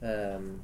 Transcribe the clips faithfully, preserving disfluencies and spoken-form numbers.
Um,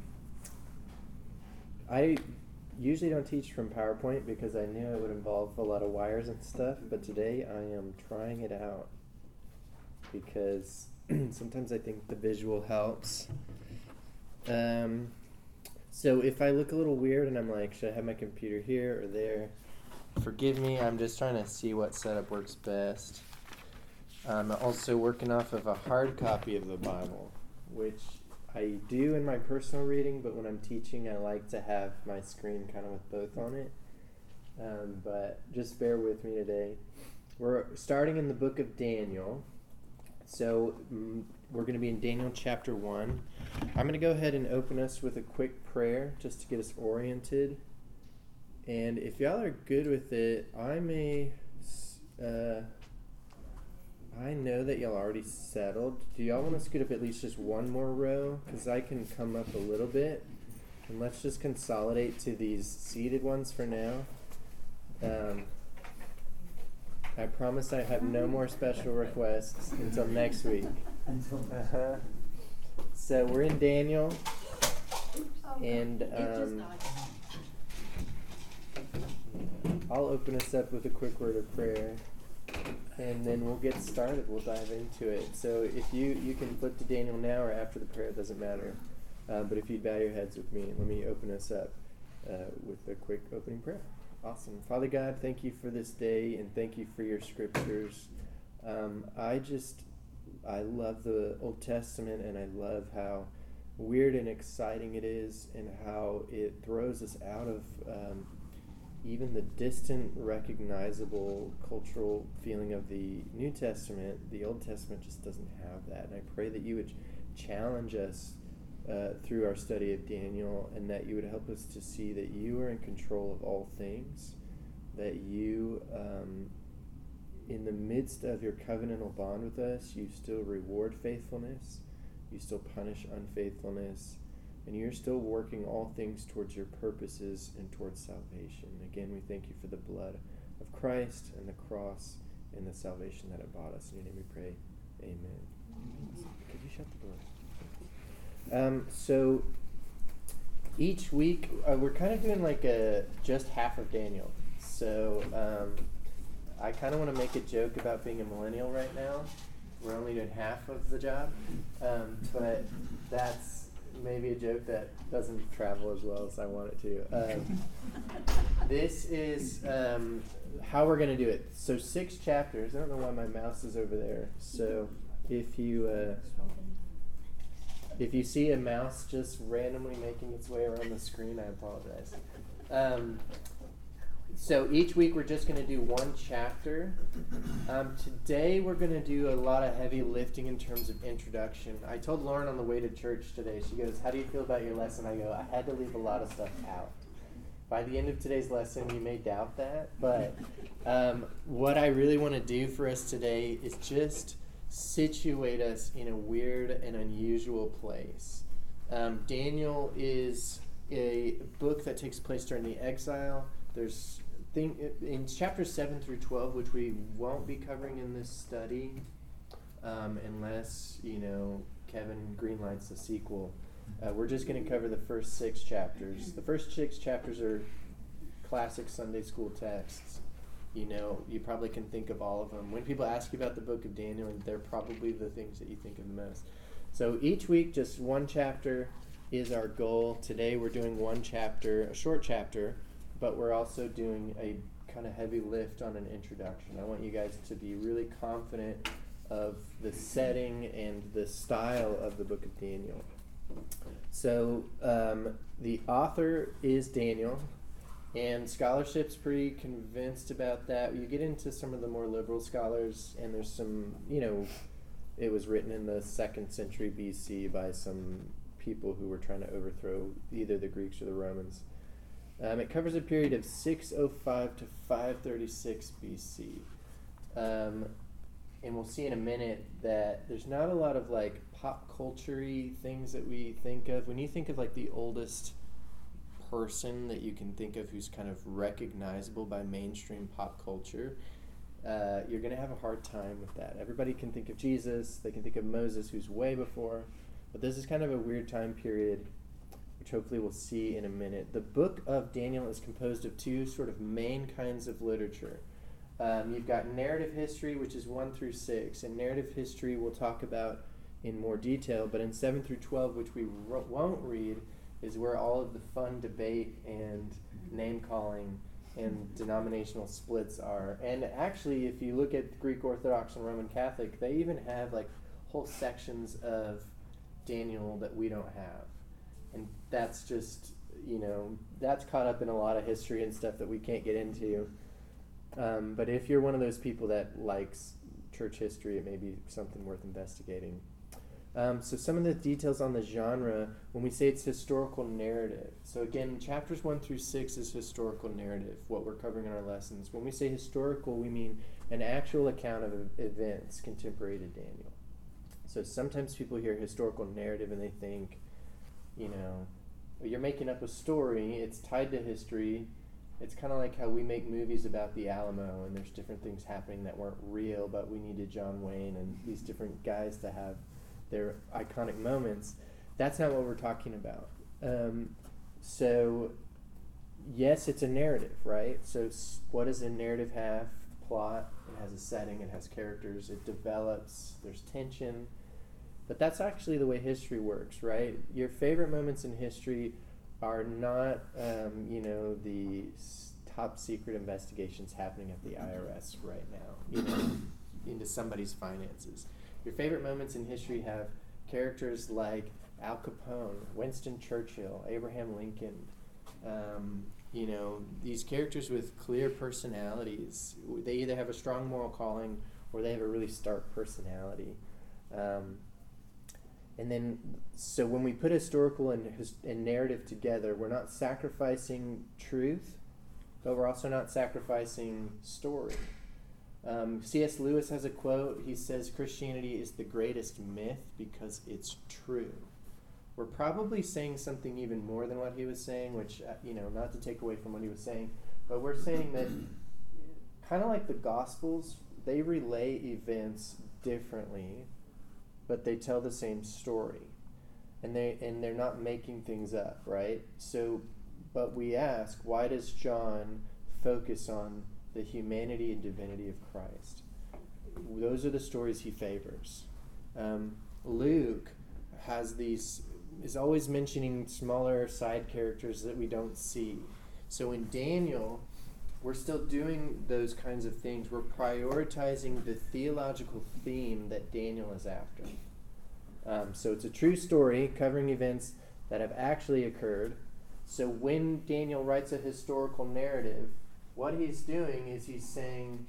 I usually don't teach from PowerPoint because I knew it would involve a lot of wires and stuff, but today I am trying it out because sometimes I think the visual helps. Um, so if I look a little weird and I'm like, should I have my computer here or there? Forgive me, I'm just trying to see what setup works best. I'm also working off of a hard copy of the Bible, which I do in my personal reading, but when I'm teaching, I like to have my screen kind of with both on it. Um, but just bear with me today. We're starting in the book of Daniel. So mm, we're going to be in Daniel chapter one. I'm going to go ahead and open us with a quick prayer just to get us oriented. And if y'all are good with it, I may... Uh, I know that y'all already settled. Do y'all want to scoot up at least just one more row? Because I can come up a little bit. And let's just consolidate to these seated ones for now. Um, I promise I have no more special requests until next week. Uh-huh. So we're in Daniel. And um, I'll open us up with a quick word of prayer. And then we'll get started. We'll dive into it. So if you, you can flip to Daniel now or after the prayer, it doesn't matter. Uh, but if you'd bow your heads with me, let me open us up uh, with a quick opening prayer. Awesome. Father God, thank you for this day and thank you for your scriptures. Um, I just, I love the Old Testament and I love how weird and exciting it is and how it throws us out of um, even the distant, recognizable cultural feeling of the New Testament. The Old Testament just doesn't have that. And I pray that you would challenge us uh, through our study of Daniel and that you would help us to see that you are in control of all things, that you, um, in the midst of your covenantal bond with us, you still reward faithfulness, you still punish unfaithfulness, and you're still working all things towards your purposes and towards salvation. Again, we thank you for the blood of Christ and the cross and the salvation that it bought us. In your name we pray. Amen. Could you shut the door? Um, so each week, uh, we're kind of doing like a just half of Daniel. So um, I kind of want to make a joke about being a millennial right now. We're only doing half of the job. Um, but that's maybe a joke that doesn't travel as well as I want it to. Um, this is um, how we're going to do it. So six chapters. I don't know why my mouse is over there. So if you uh, if you see a mouse just randomly making its way around the screen, I apologize. Um, so each week we're just going to do one chapter. Um, today we're going to do a lot of heavy lifting in terms of introduction. I told Lauren on the way to church today, she goes, how do you feel about your lesson? I go, I had to leave a lot of stuff out. By the end of today's lesson, you may doubt that, but um, what I really want to do for us today is just situate us in a weird and unusual place. Um, Daniel is a book that takes place during the exile. There's thing in chapters seven through twelve, which we won't be covering in this study, um, unless you know Kevin greenlights the sequel. Uh, we're just going to cover the first six chapters. The first six chapters are classic Sunday school texts. You know, you probably can think of all of them. When people ask you about the book of Daniel, they're probably the things that you think of the most. So each week, just one chapter is our goal. Today we're doing one chapter, a short chapter, but we're also doing a kind of heavy lift on an introduction. I want you guys to be really confident of the setting and the style of the book of Daniel. So um, the author is Daniel, and scholarship's pretty convinced about that. You get into some of the more liberal scholars, and there's some, you know, it was written in the second century B C by some people who were trying to overthrow either the Greeks or the Romans. Um, it covers a period of six oh five to five thirty-six B C. Um, and we'll see in a minute that there's not a lot of like pop culture-y things that we think of. When you think of like the oldest person that you can think of who's kind of recognizable by mainstream pop culture, uh, you're going to have a hard time with that. Everybody can think of Jesus. They can think of Moses, who's way before. But this is kind of a weird time period, which hopefully we'll see in a minute. The book of Daniel is composed of two sort of main kinds of literature. Um, you've got narrative history, which is one through six, and narrative history we'll talk about in more detail, but in seven through twelve, which we ro- won't read, is where all of the fun debate and name-calling and denominational splits are. And actually, if you look at Greek Orthodox and Roman Catholic, they even have like whole sections of Daniel that we don't have. And that's just, you know, that's caught up in a lot of history and stuff that we can't get into. Um, but if you're one of those people that likes church history, it may be something worth investigating. Um, so some of the details on the genre, when we say it's historical narrative. So again, chapters one through six is historical narrative, what we're covering in our lessons. When we say historical, we mean an actual account of events contemporary to Daniel. So sometimes people hear historical narrative and they think, you know, you're making up a story, it's tied to history. It's kind of like how we make movies about the Alamo and there's different things happening that weren't real, but we needed John Wayne and these different guys to have their iconic moments. That's not what we're talking about. Um, so, yes, it's a narrative, right? So s- what does a narrative have? Plot, it has a setting, it has characters, it develops, there's tension. But that's actually the way history works, right? Your favorite moments in history are not, um, you know, the s- top secret investigations happening at the I R S right now, you know, into somebody's finances. Your favorite moments in history have characters like Al Capone, Winston Churchill, Abraham Lincoln, um, you know, these characters with clear personalities. They either have a strong moral calling or they have a really stark personality. Um, and then, so when we put historical and, his, and narrative together, we're not sacrificing truth, but we're also not sacrificing story. Um, C S Lewis has a quote. He says, Christianity is the greatest myth because it's true. We're probably saying something even more than what he was saying, which, uh, you know, not to take away from what he was saying, but we're saying that kind of like the Gospels, they relay events differently, but they tell the same story. And, they, and they're not making things up, right? So, but we ask, why does John focus on the humanity and divinity of Christ? Those are the stories he favors. Um, Luke has these, is always mentioning smaller side characters that we don't see. So in Daniel, we're still doing those kinds of things. We're prioritizing the theological theme that Daniel is after. Um, so it's a true story covering events that have actually occurred. So when Daniel writes a historical narrative, what he's doing is he's saying,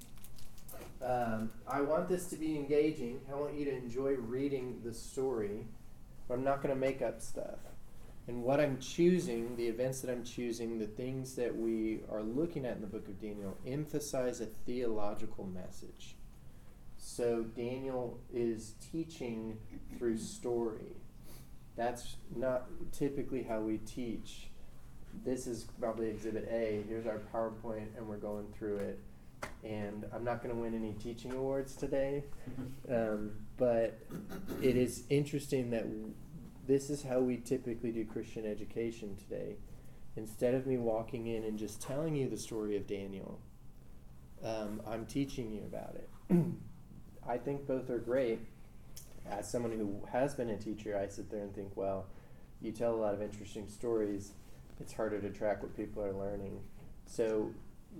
um, I want this to be engaging. I want you to enjoy reading the story, but I'm not going to make up stuff. And what I'm choosing, the events that I'm choosing, the things that we are looking at in the book of Daniel, emphasize a theological message. So Daniel is teaching through story. That's not typically how we teach. This is probably Exhibit A. Here's our PowerPoint, and we're going through it. And I'm not going to win any teaching awards today, um, but it is interesting that w- this is how we typically do Christian education today. Instead of me walking in and just telling you the story of Daniel, um, I'm teaching you about it. I think both are great. As someone who has been a teacher, I sit there and think, well, you tell a lot of interesting stories. It's harder to track what people are learning. So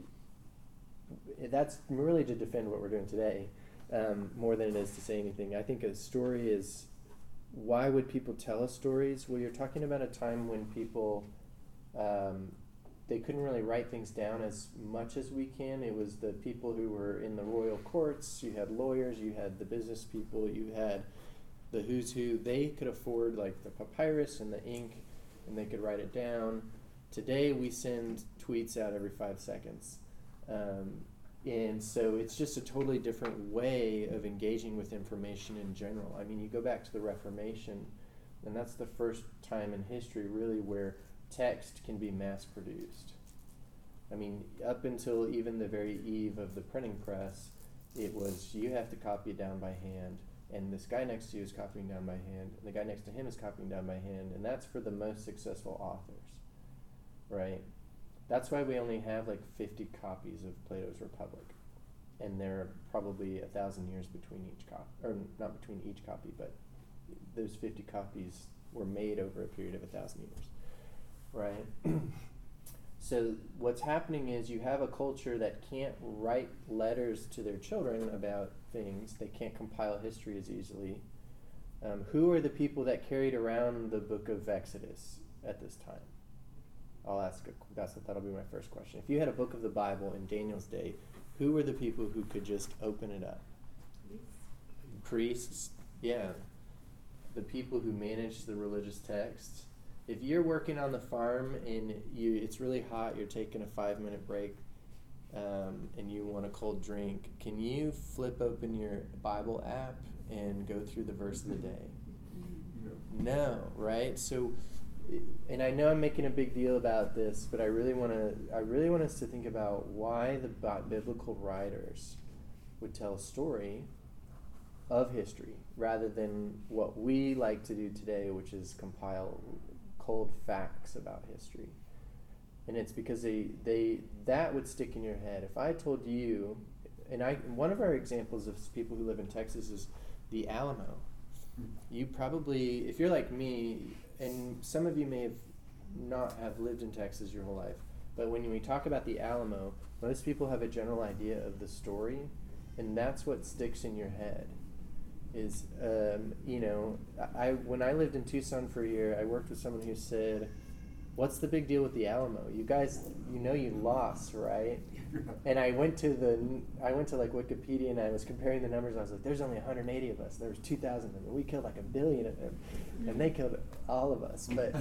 that's really to defend what we're doing today, um, more than it is to say anything. I think a story is, why would people tell us stories? Well, you're talking about a time when people, um, they couldn't really write things down as much as we can. It was the people who were in the royal courts. You had lawyers, you had the business people, you had the who's who. They could afford like the papyrus and the ink, and they could write it down. Today we send tweets out every five seconds. Um, and so it's just a totally different way of engaging with information in general. I mean, you go back to the Reformation, and that's the first time in history really where text can be mass produced. I mean, up until even the very eve of the printing press, it was you have to copy it down by hand, and this guy next to you is copying down by hand, and the guy next to him is copying down by hand, and that's for the most successful authors, right? That's why we only have like fifty copies of Plato's Republic, and there are probably a thousand years between each copy, or not between each copy, but those fifty copies were made over a period of a thousand years, right? So what's happening is you have a culture that can't write letters to their children about things. They can't compile history as easily. Um, who are the people that carried around the book of Exodus at this time? I'll ask, a, that's, that'll be my first question. If you had a book of the Bible in Daniel's day, who were the people who could just open it up? Priests. Priests, yeah. The people who managed the religious texts. If you're working on the farm and you it's really hot, you're taking a five-minute break, um, and you want a cold drink, can you flip open your Bible app and go through the verse of the day? No, no, right? So, and I know I'm making a big deal about this, but I really want to I really want us to think about why the biblical writers would tell a story of history rather than what we like to do today, which is compile cold facts about history. And it's because they they that would stick in your head. If I told you, and I one of our examples of people who live in Texas is the Alamo. You probably, if you're like me, and some of you may have not have lived in Texas your whole life, but when we talk about the Alamo, most people have a general idea of the story, and that's what sticks in your head. Is um, you know, I when I lived in Tucson for a year, I worked with someone who said, "What's the big deal with the Alamo? You guys, you know, you lost, right?" And I went to the I went to like Wikipedia and I was comparing the numbers. I was like, "There's only one hundred eighty of us. There was two thousand of them. We killed like a billion of them, and they killed all of us." But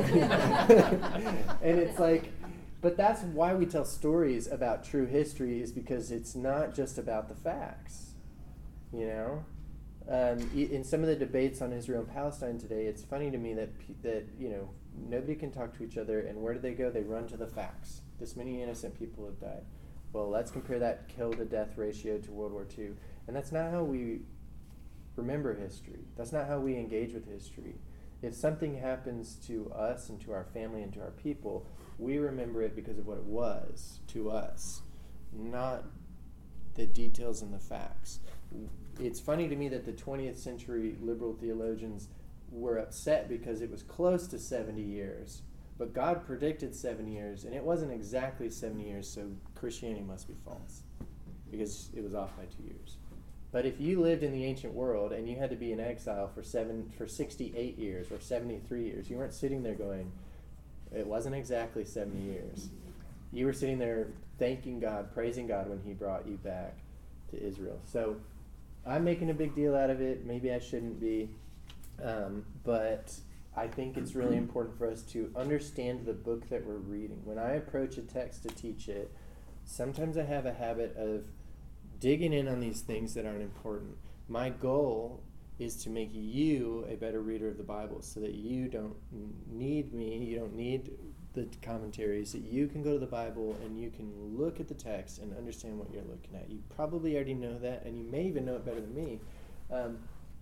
and it's like, but that's why we tell stories about true history, is because it's not just about the facts, you know. Um, in some of the debates on Israel and Palestine today, it's funny to me that that you know nobody can talk to each other, and where do they go? They run to the facts. This many innocent people have died. Well, let's compare that kill-to-death ratio to World War Two, and that's not how we remember history. That's not how we engage with history. If something happens to us and to our family and to our people, we remember it because of what it was to us, not the details and the facts. It's funny to me that the twentieth century liberal theologians were upset because it was close to seventy years, but God predicted seven years, and it wasn't exactly seventy years, so Christianity must be false because it was off by two years. But if you lived in the ancient world and you had to be in exile for seven for sixty-eight years or seventy-three years, you weren't sitting there going, it wasn't exactly seventy years. You were sitting there thanking God, praising God when he brought you back to Israel. So I'm making a big deal out of it. Maybe I shouldn't be. Um, but I think it's really important for us to understand the book that we're reading. When I approach a text to teach it, sometimes I have a habit of digging in on these things that aren't important. My goal is to make you a better reader of the Bible so that you don't need me, you don't need the commentaries, that you can go to the Bible and you can look at the text and understand what you're looking at. You probably already know that, and you may even know it better than me. Um,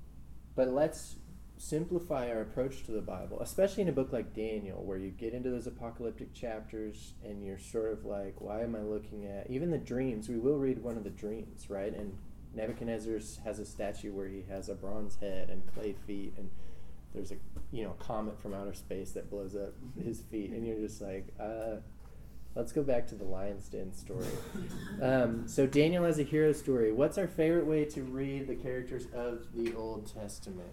but let's simplify our approach to the Bible, especially in a book like Daniel, where you get into those apocalyptic chapters and you're sort of like, why am I looking at even the dreams? We will read one of the dreams, right? And Nebuchadnezzar has a statue where he has a bronze head and clay feet, and there's a you know comet from outer space that blows up his feet, and you're just like, uh, let's go back to the lion's den story. Um, so Daniel has a hero story. What's our favorite way to read the characters of the Old Testament?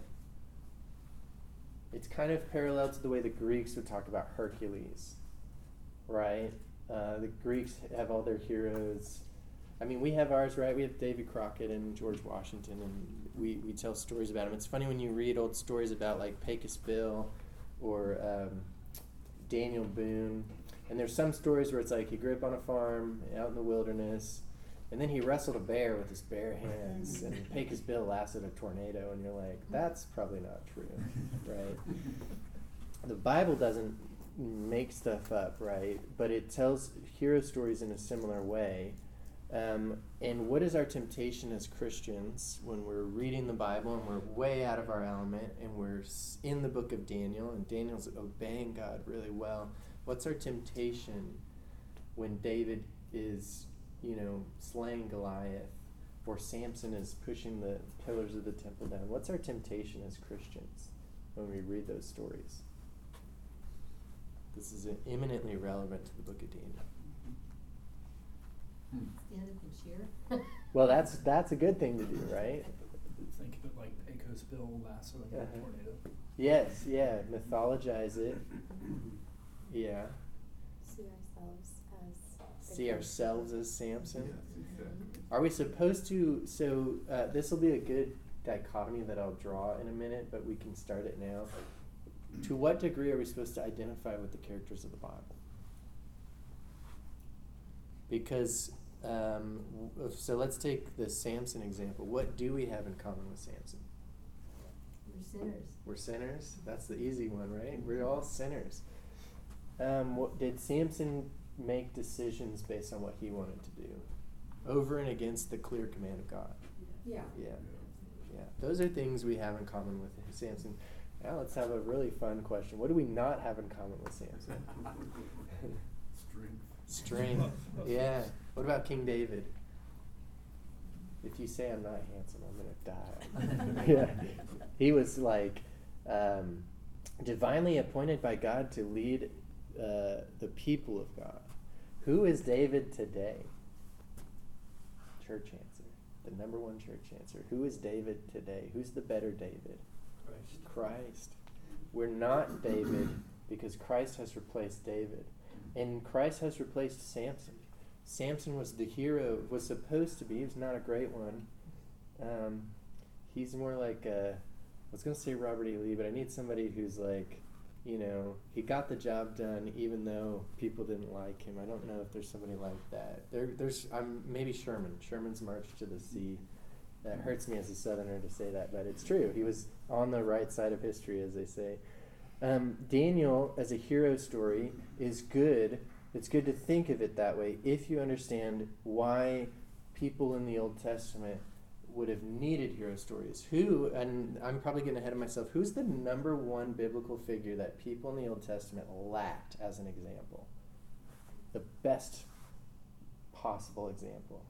It's kind of parallel to the way the Greeks would talk about Hercules, right? Uh, the Greeks have all their heroes. I mean, we have ours, right? We have David Crockett and George Washington, and we, we tell stories about them. It's funny when you read old stories about, like, Pecos Bill or um, Daniel Boone, and there's some stories where it's like he grew up on a farm out in the wilderness, and then he wrestled a bear with his bare hands, and Pecos Bill lasted a tornado, and you're like, that's probably not true, right? The Bible doesn't make stuff up, right? But it tells hero stories in a similar way. Um, and what is our temptation as Christians when we're reading the Bible and we're way out of our element and we're in the book of Daniel and Daniel's obeying God really well? What's our temptation when David is, you know, slaying Goliath or Samson is pushing the pillars of the temple down? What's our temptation as Christians when we read those stories? This is eminently relevant to the book of Daniel. Stand up and cheer. Well, that's that's a good thing to do, right? Think of it like Pecos Bill lassoing Uh-huh. a tornado. Yes, yeah, mythologize it. Yeah. See ourselves as. See ourselves as Samson. Yes, exactly. Are we supposed to, so uh, this will be a good dichotomy that I'll draw in a minute, but we can start it now. To what degree are we supposed to identify with the characters of the Bible? Because, um, w- so let's take the Samson example. What do we have in common with Samson? We're sinners. We're sinners. That's the easy one, right? We're all sinners. Um, what, did Samson make decisions based on what he wanted to do, over and against the clear command of God? Yeah. Yeah, yeah. Those are things we have in common with Samson. Now let's have a really fun question. What do we not have in common with Samson? Strength. Strength. Yeah. What about King David? If you say I'm not handsome, I'm gonna die. Yeah. He was like um, divinely appointed by God to lead uh, the people of God. Who is David today? Church answer. The number one church answer. Who is David today? Who's the better David? Christ. Christ. We're not David because Christ has replaced David. And Christ has replaced Samson. Samson was the hero, was supposed to be. He was not a great one. Um, he's more like, a, I was going to say Robert E. Lee, but I need somebody who's like, you know, he got the job done even though people didn't like him. I don't know if there's somebody like that. There, there's, um, maybe Sherman. Sherman's March to the Sea. That hurts me as a Southerner to say that, but it's true. He was on the right side of history, as they say. Um, Daniel, as a hero story, is good. It's good to think of it that way if you understand why people in the Old Testament would have needed hero stories. Who, and I'm probably getting ahead of myself, who's the number one biblical figure that people in the Old Testament lacked as an example? The best possible example.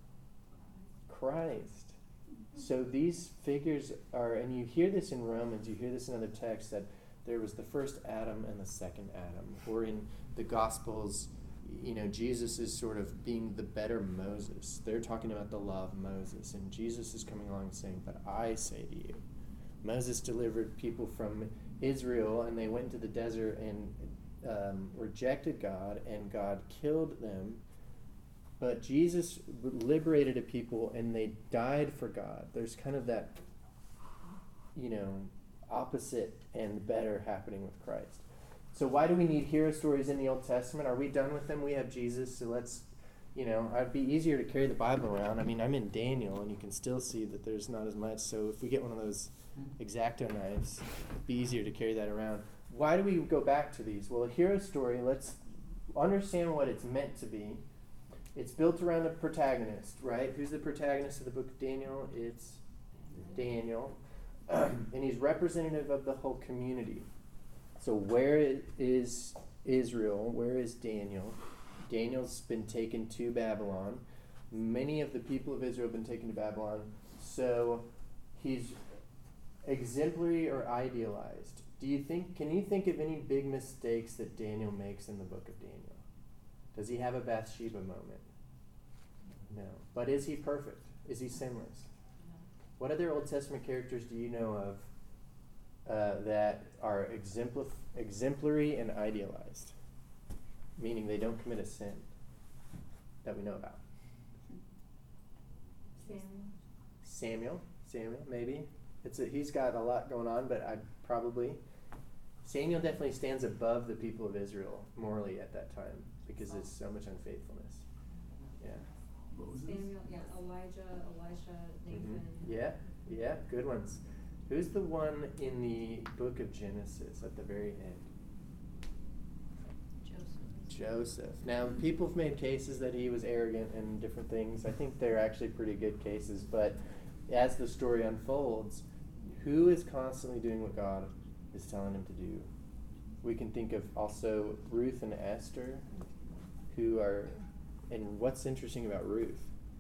Christ. So these figures are, and you hear this in Romans, you hear this in other texts, that there was the first Adam and the second Adam. Or in the Gospels, you know, Jesus is sort of being the better Moses. They're talking about the law of Moses, and Jesus is coming along saying, but I say to you. Moses delivered people from Israel, and they went into the desert and um, rejected God, and God killed them. But Jesus liberated a people, and they died for God. There's kind of that, you know, opposite and better happening with Christ. So why do we need hero stories in the Old Testament? Are we done with them? We have Jesus, so let's, you know, it'd be easier to carry the Bible around. I mean, I'm in Daniel, and you can still see that there's not as much. So if we get one of those X-Acto knives, it'd be easier to carry that around. Why do we go back to these? Well, a hero story, let's understand what it's meant to be. It's built around a protagonist, right? Who's the protagonist of the book of Daniel? It's Daniel. and he's representative of the whole community. So where is Israel? Where is Daniel? Daniel's been taken to Babylon. Many of the people of Israel have been taken to Babylon. So he's exemplary or idealized. Do you think? Can you think of any big mistakes that Daniel makes in the book of Daniel? Does he have a Bathsheba moment? No. But is he perfect? Is he sinless? What other Old Testament characters do you know of uh, that are exemplif- exemplary and idealized? Meaning they don't commit a sin that we know about. Samuel. Samuel, Samuel, maybe. It's a, he's got a lot going on, but I probably Samuel definitely stands above the people of Israel morally at that time because there's so much unfaithfulness. Yeah. Moses. Samuel, yeah, Elijah, Elisha, Nathan. Mm-hmm. Yeah, yeah, good ones. Who's the one in the book of Genesis at the very end? Joseph. Joseph. Now, people have made cases that he was arrogant and different things. I think they're actually pretty good cases, but as the story unfolds, who is constantly doing what God is telling him to do? We can think of also Ruth and Esther, who are, and what's interesting about Ruth?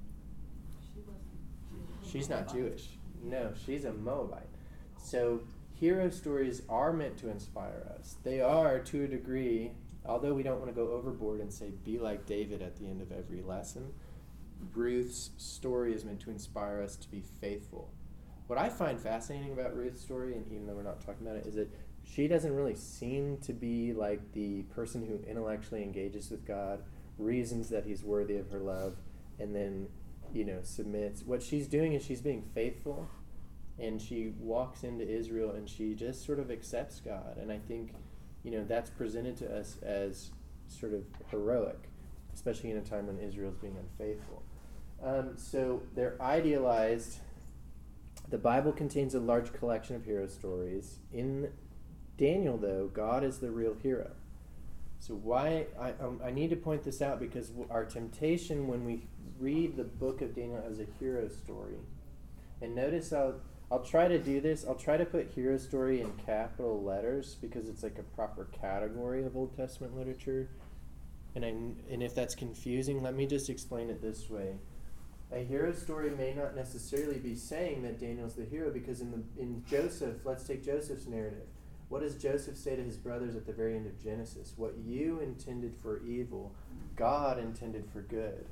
She wasn't. She's not Jewish. No, she's a Moabite. So hero stories are meant to inspire us. They are, to a degree, although we don't want to go overboard and say, be like David at the end of every lesson, Ruth's story is meant to inspire us to be faithful. What I find fascinating about Ruth's story, and even though we're not talking about it, is that she doesn't really seem to be like the person who intellectually engages with God, reasons that he's worthy of her love, and then, you know, submits. What she's doing is she's being faithful, and she walks into Israel and she just sort of accepts God. And I think, you know, that's presented to us as sort of heroic, especially in a time when Israel's being unfaithful. Um, so they're idealized. The Bible contains a large collection of hero stories. In Daniel, though, God is the real hero. So why I um, I need to point this out, because our temptation when we read the book of Daniel as a hero story, and notice I'll I'll try to do this. I'll try to put hero story in capital letters because it's like a proper category of Old Testament literature. And I and if that's confusing, let me just explain it this way. A hero story may not necessarily be saying that Daniel's the hero, because in the in Joseph, let's take Joseph's narrative. What does Joseph say to his brothers at the very end of Genesis? What you intended for evil, God intended for good.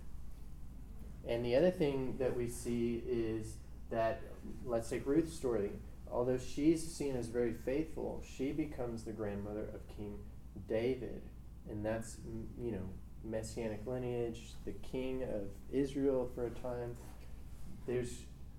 And the other thing that we see is that, let's take Ruth's story. Although she's seen as very faithful, she becomes the grandmother of King David. And that's, you know, messianic lineage, the king of Israel for a time. There's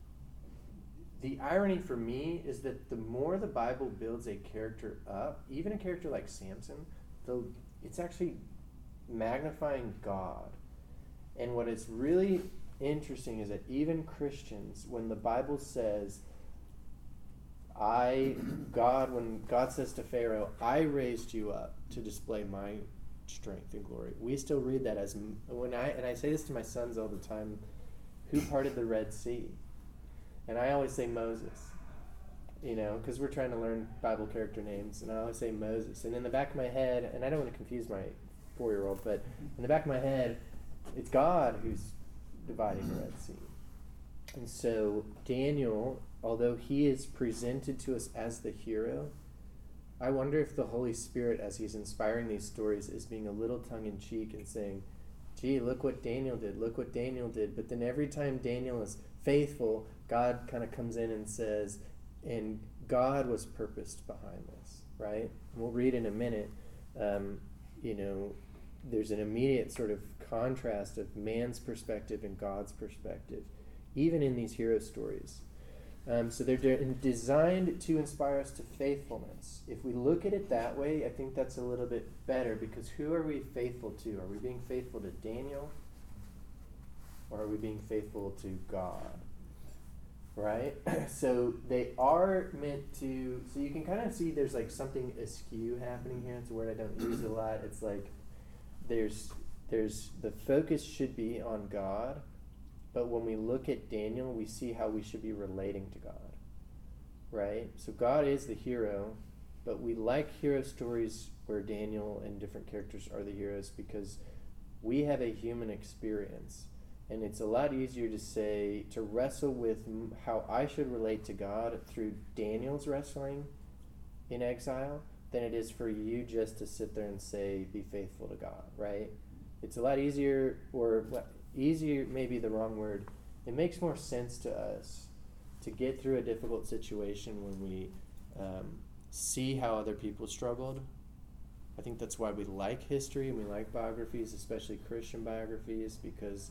the irony for me is that the more the Bible builds a character up, even a character like Samson, the it's actually magnifying God. And what is really interesting is that even Christians, when the Bible says, I, God, when God says to Pharaoh, I raised you up to display my strength and glory, we still read that as, when I, and I say this to my sons all the time, who parted the Red Sea? And I always say Moses, you know, because we're trying to learn Bible character names, and I always say Moses. And in the back of my head, and I don't want to confuse my four-year-old, but in the back of my head, it's God who's dividing the Red Sea. And so Daniel, although he is presented to us as the hero, I wonder if the Holy Spirit, as he's inspiring these stories, is being a little tongue-in-cheek and saying, gee, look what Daniel did, look what Daniel did. But then every time Daniel is faithful, God kind of comes in and says, and God was purposed behind this, right? We'll read in a minute, um, you know, there's an immediate sort of contrast of man's perspective and God's perspective, even in these hero stories. Um, so they're de- designed to inspire us to faithfulness. If we look at it that way, I think that's a little bit better, because who are we faithful to? Are we being faithful to Daniel? Or are we being faithful to God? Right? So they are meant to, so you can kind of see there's like something askew happening here. It's a word I don't use a lot. It's like there's there's the focus should be on God, but when we look at Daniel, we see how we should be relating to God. Right? So God is the hero, but we like hero stories where Daniel and different characters are the heroes because we have a human experience. And it's a lot easier to say, to wrestle with m- how I should relate to God through Daniel's wrestling in exile than it is for you just to sit there and say, be faithful to God, right? It's a lot easier, or well, easier may be the wrong word. It makes more sense to us to get through a difficult situation when we um, see how other people struggled. I think that's why we like history and we like biographies, especially Christian biographies, because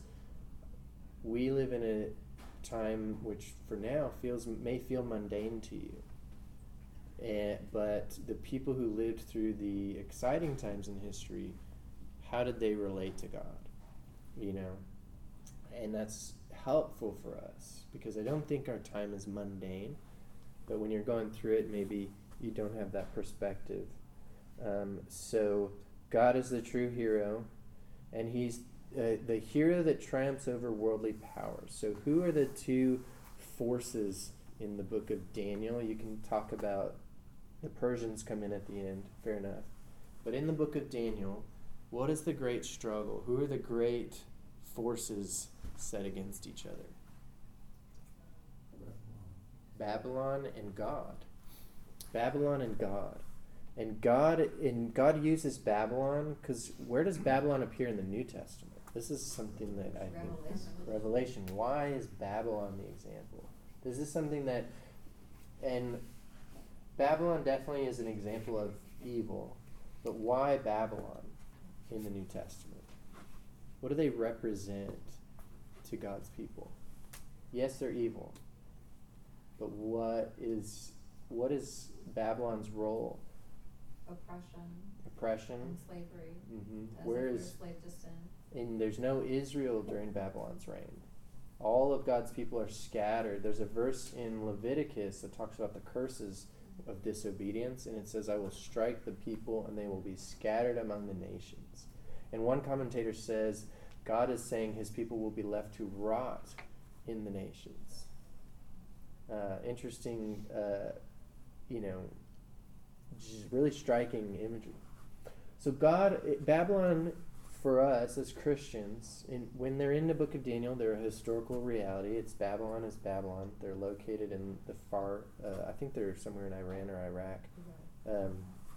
we live in a time which for now feels may feel mundane to you. And, but the people who lived through the exciting times in history, how did they relate to God? You know? And that's helpful for us, because I don't think our time is mundane, but when you're going through it, maybe you don't have that perspective. Um, so God is the true hero, and he's uh, the hero that triumphs over worldly powers. So who are the two forces in the book of Daniel? You can talk about the Persians come in at the end, fair enough. But in the book of Daniel, what is the great struggle? Who are the great forces set against each other? Babylon and God. Babylon and God. And God and God uses Babylon because where does Babylon appear in the New Testament? This is something that I think Revelation. Revelation. Why is Babylon the example? This is something that, and Babylon definitely is an example of evil, but why Babylon in the New Testament? What do they represent to God's people? Yes, they're evil, but what is what is Babylon's role? Oppression. Oppression. And slavery. Mm-hmm. As Where if is you're slave to sin. and there's no Israel during Babylon's reign. All of God's people are scattered. There's a verse in Leviticus that talks about the curses of disobedience, and it says, I will strike the people and they will be scattered among the nations. And one commentator says, God is saying his people will be left to rot in the nations. Uh, interesting, uh, you know, just really striking imagery. So God, Babylon, for us as Christians, in, when they're in the book of Daniel, they're a historical reality. It's Babylon is Babylon. They're located in the far, uh, I think they're somewhere in Iran or Iraq. Um,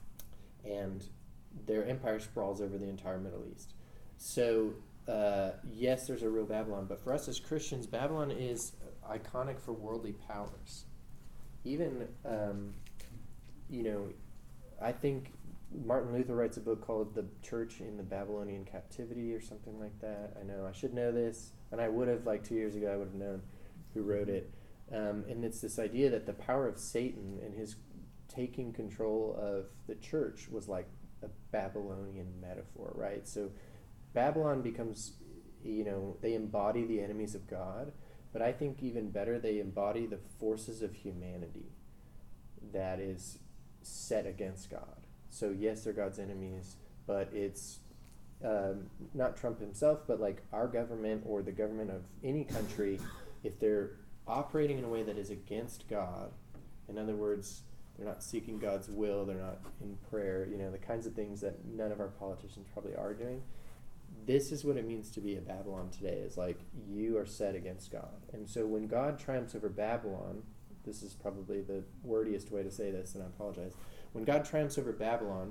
and their empire sprawls over the entire Middle East. So, uh, yes, there's a real Babylon, but for us as Christians, Babylon is iconic for worldly powers. Even, um, you know, I think Martin Luther writes a book called The Church in the Babylonian Captivity or something like that. I know I should know this, and I would have, like two years ago, I would have known who wrote it. Um, and it's this idea that the power of Satan and his taking control of the church was like a Babylonian metaphor, right? So Babylon becomes, you know, they embody the enemies of God, but I think even better, they embody the forces of humanity that is set against God. So yes, they're God's enemies, but it's um, not Trump himself, but like our government or the government of any country, if they're operating in a way that is against God, in other words, they're not seeking God's will, they're not in prayer, you know, the kinds of things that none of our politicians probably are doing. This is what it means to be a Babylon today, is like you are set against God. And so when God triumphs over Babylon, this is probably the wordiest way to say this, and I apologize. When God triumphs over Babylon,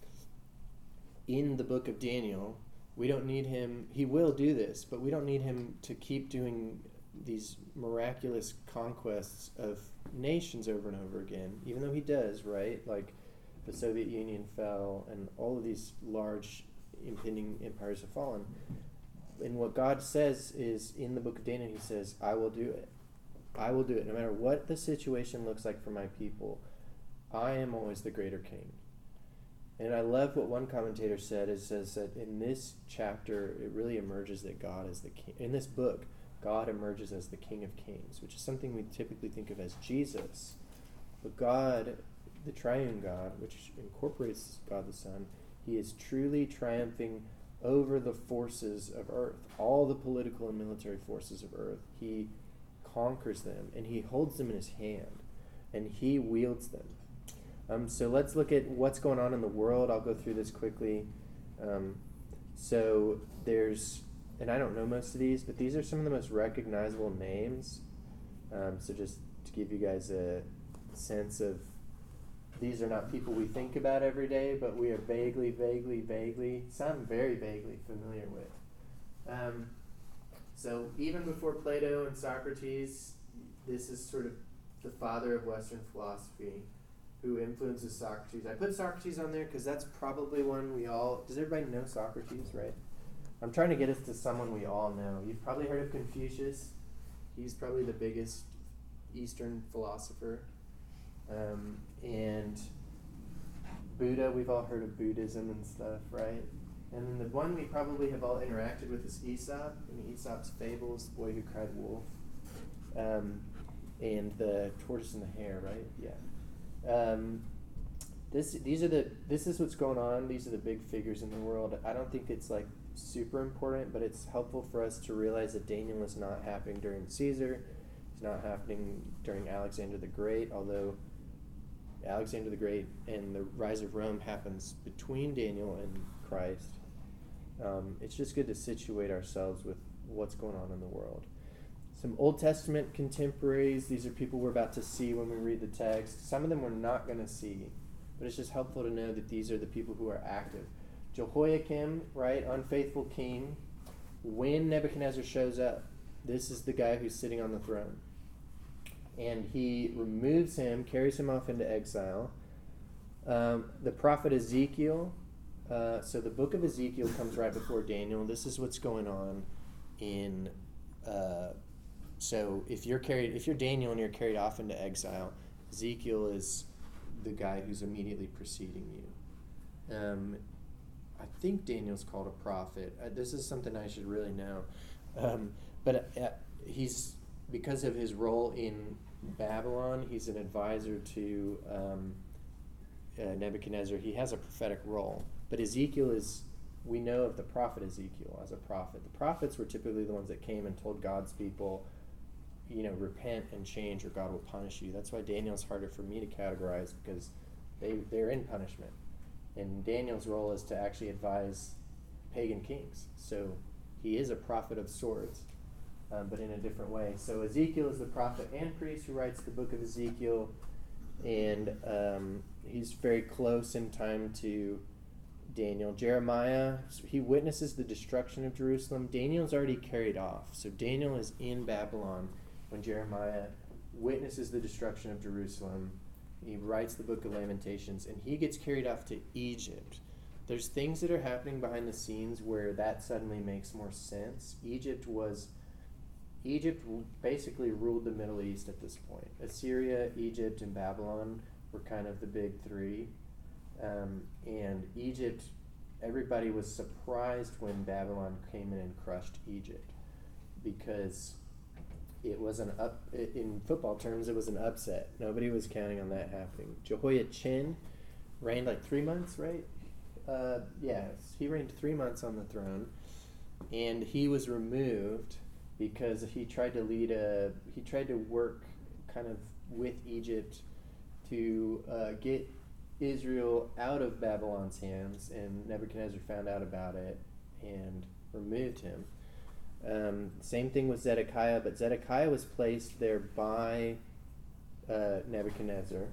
in the book of Daniel, we don't need him, he will do this, but we don't need him to keep doing these miraculous conquests of nations over and over again, even though he does, right? Like the Soviet Union fell and all of these large impending empires have fallen. And what God says is, in the book of Daniel, he says, I will do it. I will do it. No matter what the situation looks like for my people, I am always the greater king. And I love what one commentator said. It says that in this chapter, it really emerges that God is the king. In this book, God emerges as the King of Kings, which is something we typically think of as Jesus. But God, the triune God, which incorporates God the Son, he is truly triumphing over the forces of earth, all the political and military forces of earth. He conquers them, and he holds them in his hand, and he wields them. Um, so let's look at what's going on in the world. I'll go through this quickly. Um, so there's, and I don't know most of these, but these are some of the most recognizable names. Um, so just to give you guys a sense of, these are not people we think about every day, but we are vaguely, vaguely, vaguely, some very vaguely familiar with. Um, so even before Plato and Socrates, this is sort of the father of Western philosophy who influences Socrates. I put Socrates on there because that's probably one we all, does everybody know Socrates, right? I'm trying to get us to someone we all know. You've probably heard of Confucius. He's probably the biggest Eastern philosopher. Um, and Buddha, we've all heard of Buddhism and stuff, right? And then the one we probably have all interacted with is Aesop, and Aesop's Fables, The Boy Who Cried Wolf, um, and the Tortoise and the Hare, right? Yeah. Um, this these are the this is what's going on. These are the big figures in the world. I don't think it's like super important, but it's helpful for us to realize that Daniel is not happening during Caesar. It's not happening during Alexander the Great, although Alexander the Great and the rise of Rome happens between Daniel and Christ. Um, it's just good to situate ourselves with what's going on in the world. Some Old Testament contemporaries, these are people we're about to see when we read the text. Some of them we're not going to see, but it's just helpful to know that these are the people who are active. Jehoiakim, right, unfaithful king. When Nebuchadnezzar shows up, this is the guy who's sitting on the throne. And he removes him, carries him off into exile. Um, the prophet Ezekiel, uh, so the book of Ezekiel comes right before Daniel. This is what's going on in, uh, so if you're carried, if you're Daniel and you're carried off into exile, Ezekiel is the guy who's immediately preceding you. Um, I think Daniel's called a prophet. Uh, this is something I should really know. Um, but uh, he's, because of his role in Babylon, he's an advisor to um, uh, Nebuchadnezzar. He has a prophetic role. But Ezekiel is, we know of the prophet Ezekiel as a prophet. The prophets were typically the ones that came and told God's people, you know, repent and change or God will punish you. That's why Daniel's harder for me to categorize, because they, they're in punishment. And Daniel's role is to actually advise pagan kings. So he is a prophet of sorts, um, but in a different way. So Ezekiel is the prophet and priest who writes the book of Ezekiel, and um, he's very close in time to Daniel. Jeremiah, he witnesses the destruction of Jerusalem. Daniel's already carried off. So Daniel is in Babylon when Jeremiah witnesses the destruction of Jerusalem. He writes the book of Lamentations, and he gets carried off to Egypt. There's things that are happening behind the scenes where that suddenly makes more sense. Egypt was, Egypt basically ruled the Middle East at this point. Assyria, Egypt, and Babylon were kind of the big three. Um, and Egypt, everybody was surprised when Babylon came in and crushed Egypt, because it was an up, in football terms, it was an upset. Nobody was counting on that happening. Jehoiachin reigned like three months, right? Uh, yes, he reigned three months on the throne, and he was removed because he tried to lead a, he tried to work kind of with Egypt to uh, get Israel out of Babylon's hands, and Nebuchadnezzar found out about it and removed him. Um, same thing with Zedekiah, but Zedekiah was placed there by uh, Nebuchadnezzar,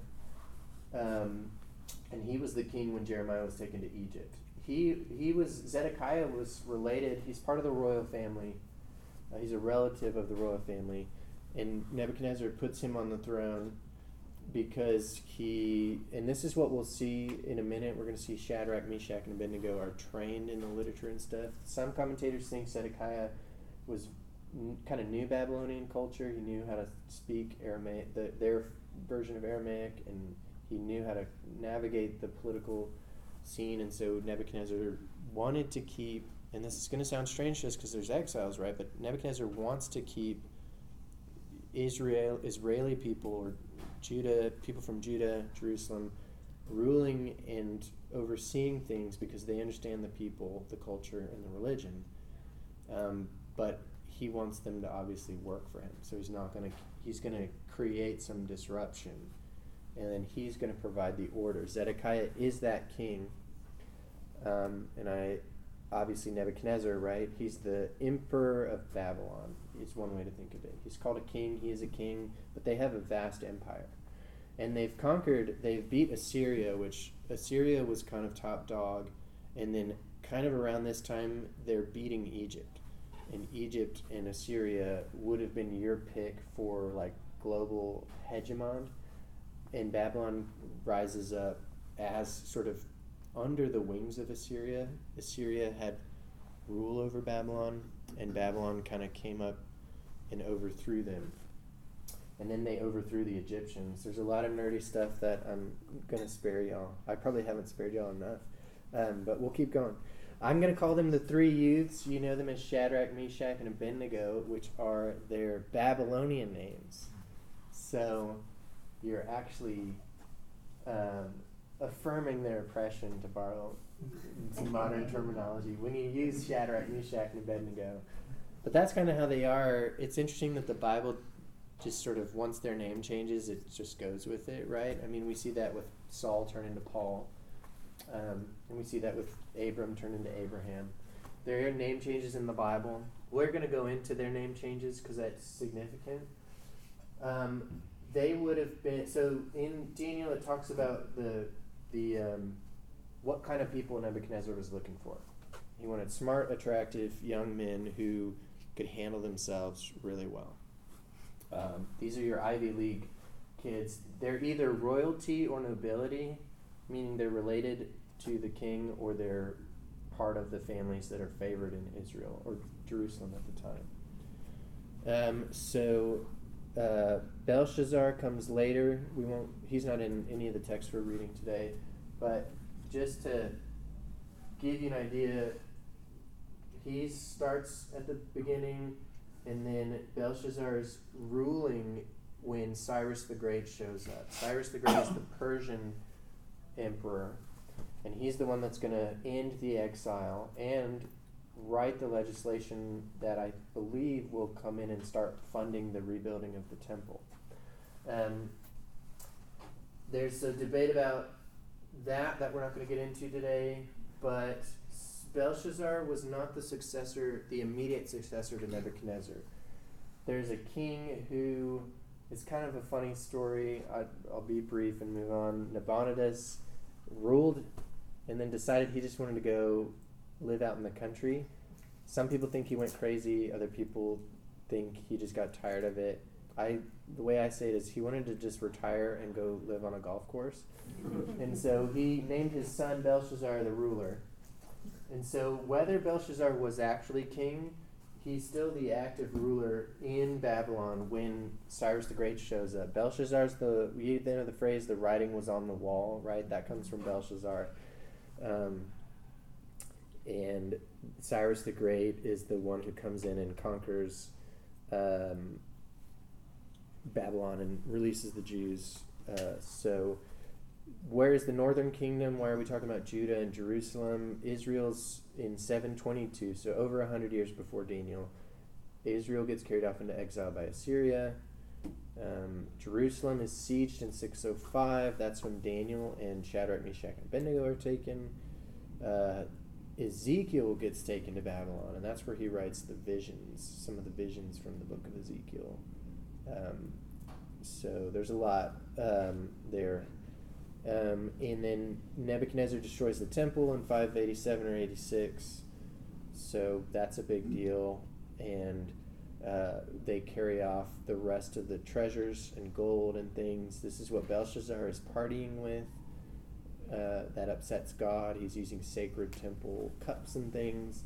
um, and he was the king when Jeremiah was taken to Egypt. He he was Zedekiah was related. He's part of the royal family. Uh, he's a relative of the royal family, and Nebuchadnezzar puts him on the throne because he, and this is what we'll see in a minute. We're going to see Shadrach, Meshach, and Abednego are trained in the literature and stuff. Some commentators think Zedekiah was n- kind of new Babylonian culture. He knew how to speak Aramaic, the, their version of Aramaic, and he knew how to navigate the political scene. And so Nebuchadnezzar wanted to keep, and this is going to sound strange just because there's exiles, right? But Nebuchadnezzar wants to keep Israel, Israeli people, or Judah, people from Judah, Jerusalem, ruling and overseeing things because they understand the people, the culture, and the religion. Um, but he wants them to obviously work for him. So he's not going to, he's going to create some disruption, and then he's going to provide the order. Zedekiah is that king. Um, and I, obviously Nebuchadnezzar, right? He's the emperor of Babylon. It's one way to think of it. He's called a king, he is a king, but they have a vast empire. And they've conquered, they've beat Assyria, which Assyria was kind of top dog, and then kind of around this time, they're beating Egypt. And Egypt and Assyria would have been your pick for like global hegemon. And Babylon rises up as sort of under the wings of Assyria. Assyria had rule over Babylon, and Babylon kind of came up and overthrew them. And then they overthrew the Egyptians. There's a lot of nerdy stuff that I'm going to spare y'all. I probably haven't spared y'all enough, um, but we'll keep going. I'm going to call them the three youths. You know them as Shadrach, Meshach, and Abednego, which are their Babylonian names. So you're actually um, affirming their oppression, to borrow some modern terminology, when you use Shadrach, Meshach, and Abednego. But that's kind of how they are. It's interesting that the Bible just sort of, once their name changes, it just goes with it, right? I mean, we see that with Saul turn into Paul. Um, and we see that with Abram turn into Abraham. There are name changes in the Bible. We're going to go into their name changes because that's significant. Um, they would have been, so in Daniel it talks about the the um, what kind of people Nebuchadnezzar was looking for. He wanted smart, attractive young men who could handle themselves really well. Um, these are your Ivy League kids. They're either royalty or nobility, meaning they're related to the king or they're part of the families that are favored in Israel or Jerusalem at the time. Um, so uh, Belshazzar comes later. We won't. He's not in any of the texts we're reading today, but just to give you an idea, he starts at the beginning, and then Belshazzar's ruling when Cyrus the Great shows up. Cyrus the Great is the Persian emperor, and he's the one that's going to end the exile and write the legislation that I believe will come in and start funding the rebuilding of the temple. Um, there's a debate about that that we're not going to get into today, but Belshazzar was not the successor, the immediate successor to Nebuchadnezzar. There's a king who, it's kind of a funny story. I, I'll be brief and move on. Nabonidus ruled and then decided he just wanted to go live out in the country. Some people think he went crazy. Other people think he just got tired of it. I, the way I say it is he wanted to just retire and go live on a golf course. And so he named his son Belshazzar the ruler. And so whether Belshazzar was actually king, he's still the active ruler in Babylon when Cyrus the Great shows up. Belshazzar's the, you know the phrase, the writing was on the wall, right? That comes from Belshazzar. Um, and Cyrus the Great is the one who comes in and conquers um, Babylon and releases the Jews. Uh, so where is the northern kingdom? Why are we talking about Judah and Jerusalem? Israel's in seven twenty-two, so over one hundred years before Daniel. Israel gets carried off into exile by Assyria. Um, Jerusalem is sieged in six oh five. That's when Daniel and Shadrach, Meshach, and Abednego are taken. Uh, Ezekiel gets taken to Babylon, and that's where he writes the visions, some of the visions from the book of Ezekiel. Um, so there's a lot um, there. Um, and then Nebuchadnezzar destroys the temple in five eighty-seven or eighty-six. So that's a big deal. And uh, they carry off the rest of the treasures and gold and things. This is what Belshazzar is partying with. Uh, that upsets God. He's using sacred temple cups and things.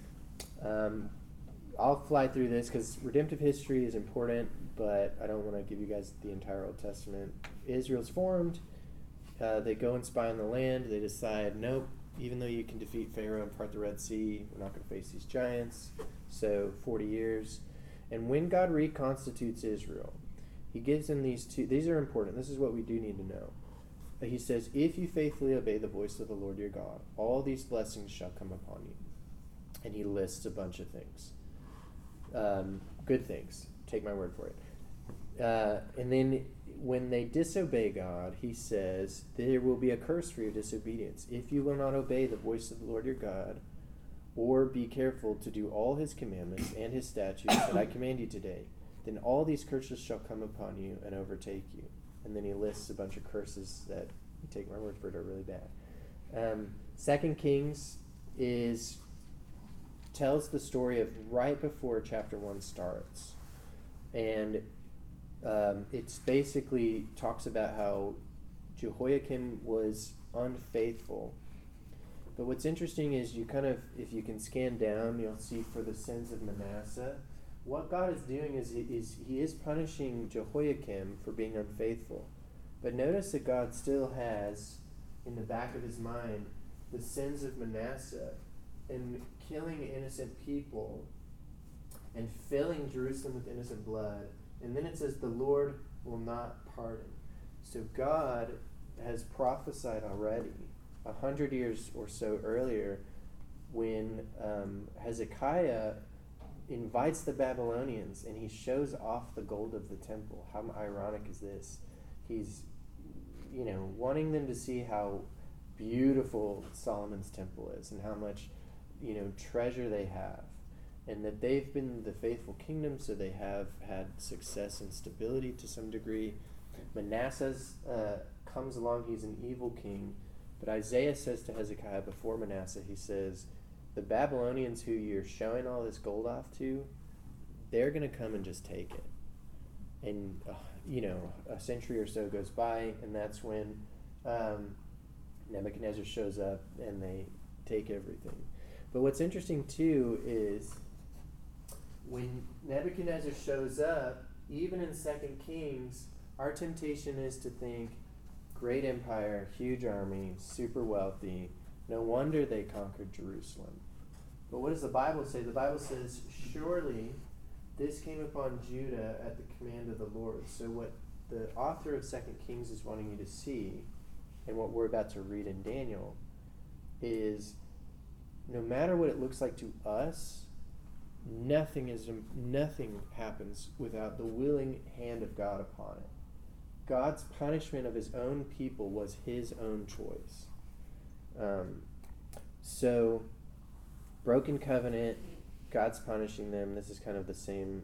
Um, I'll fly through this because redemptive history is important, but I don't want to give you guys the entire Old Testament. Israel's formed. Uh, they go and spy on the land. They decide, nope, even though you can defeat Pharaoh and part the Red Sea, we're not going to face these giants. So forty years. And when God reconstitutes Israel, he gives them these two. These are important. This is what we do need to know. He says, if you faithfully obey the voice of the Lord your God, all these blessings shall come upon you. And he lists a bunch of things. Um, good things. Take my word for it. Uh, and then when they disobey God, he says, there will be a curse for your disobedience. If you will not obey the voice of the Lord your God, or be careful to do all his commandments and his statutes that I command you today, then all these curses shall come upon you and overtake you. And then he lists a bunch of curses that, you take my word for it, are really bad. Um, Second Kings is tells the story of right before chapter one starts. And um, it's basically talks about how Jehoiakim was unfaithful. But what's interesting is you kind of, if you can scan down, you'll see for the sins of Manasseh, what God is doing is, is he is punishing Jehoiakim for being unfaithful. But notice that God still has, in the back of his mind, the sins of Manasseh and killing innocent people and filling Jerusalem with innocent blood. And then it says the Lord will not pardon. So God has prophesied already, a hundred years or so earlier, when um, Hezekiah invites the Babylonians and he shows off the gold of the temple. How ironic is this? He's, you know, wanting them to see how beautiful Solomon's temple is and how much, you know, treasure they have, and that they've been the faithful kingdom, so they have had success and stability to some degree. Manasseh uh, comes along, he's an evil king, but Isaiah says to Hezekiah before Manasseh, he says, the Babylonians who you're showing all this gold off to, they're going to come and just take it. And, uh, you know, a century or so goes by, and that's when um, Nebuchadnezzar shows up and they take everything. But what's interesting, too, is when Nebuchadnezzar shows up, even in Second Kings, our temptation is to think, great empire, huge army, super wealthy, no wonder they conquered Jerusalem. But what does the Bible say? The Bible says, surely this came upon Judah at the command of the Lord. So what the author of Second Kings is wanting you to see, and what we're about to read in Daniel, is no matter what it looks like to us, nothing is nothing happens without the willing hand of God upon it. God's punishment of his own people was his own choice. Um, so, broken covenant, God's punishing them. This is kind of the same.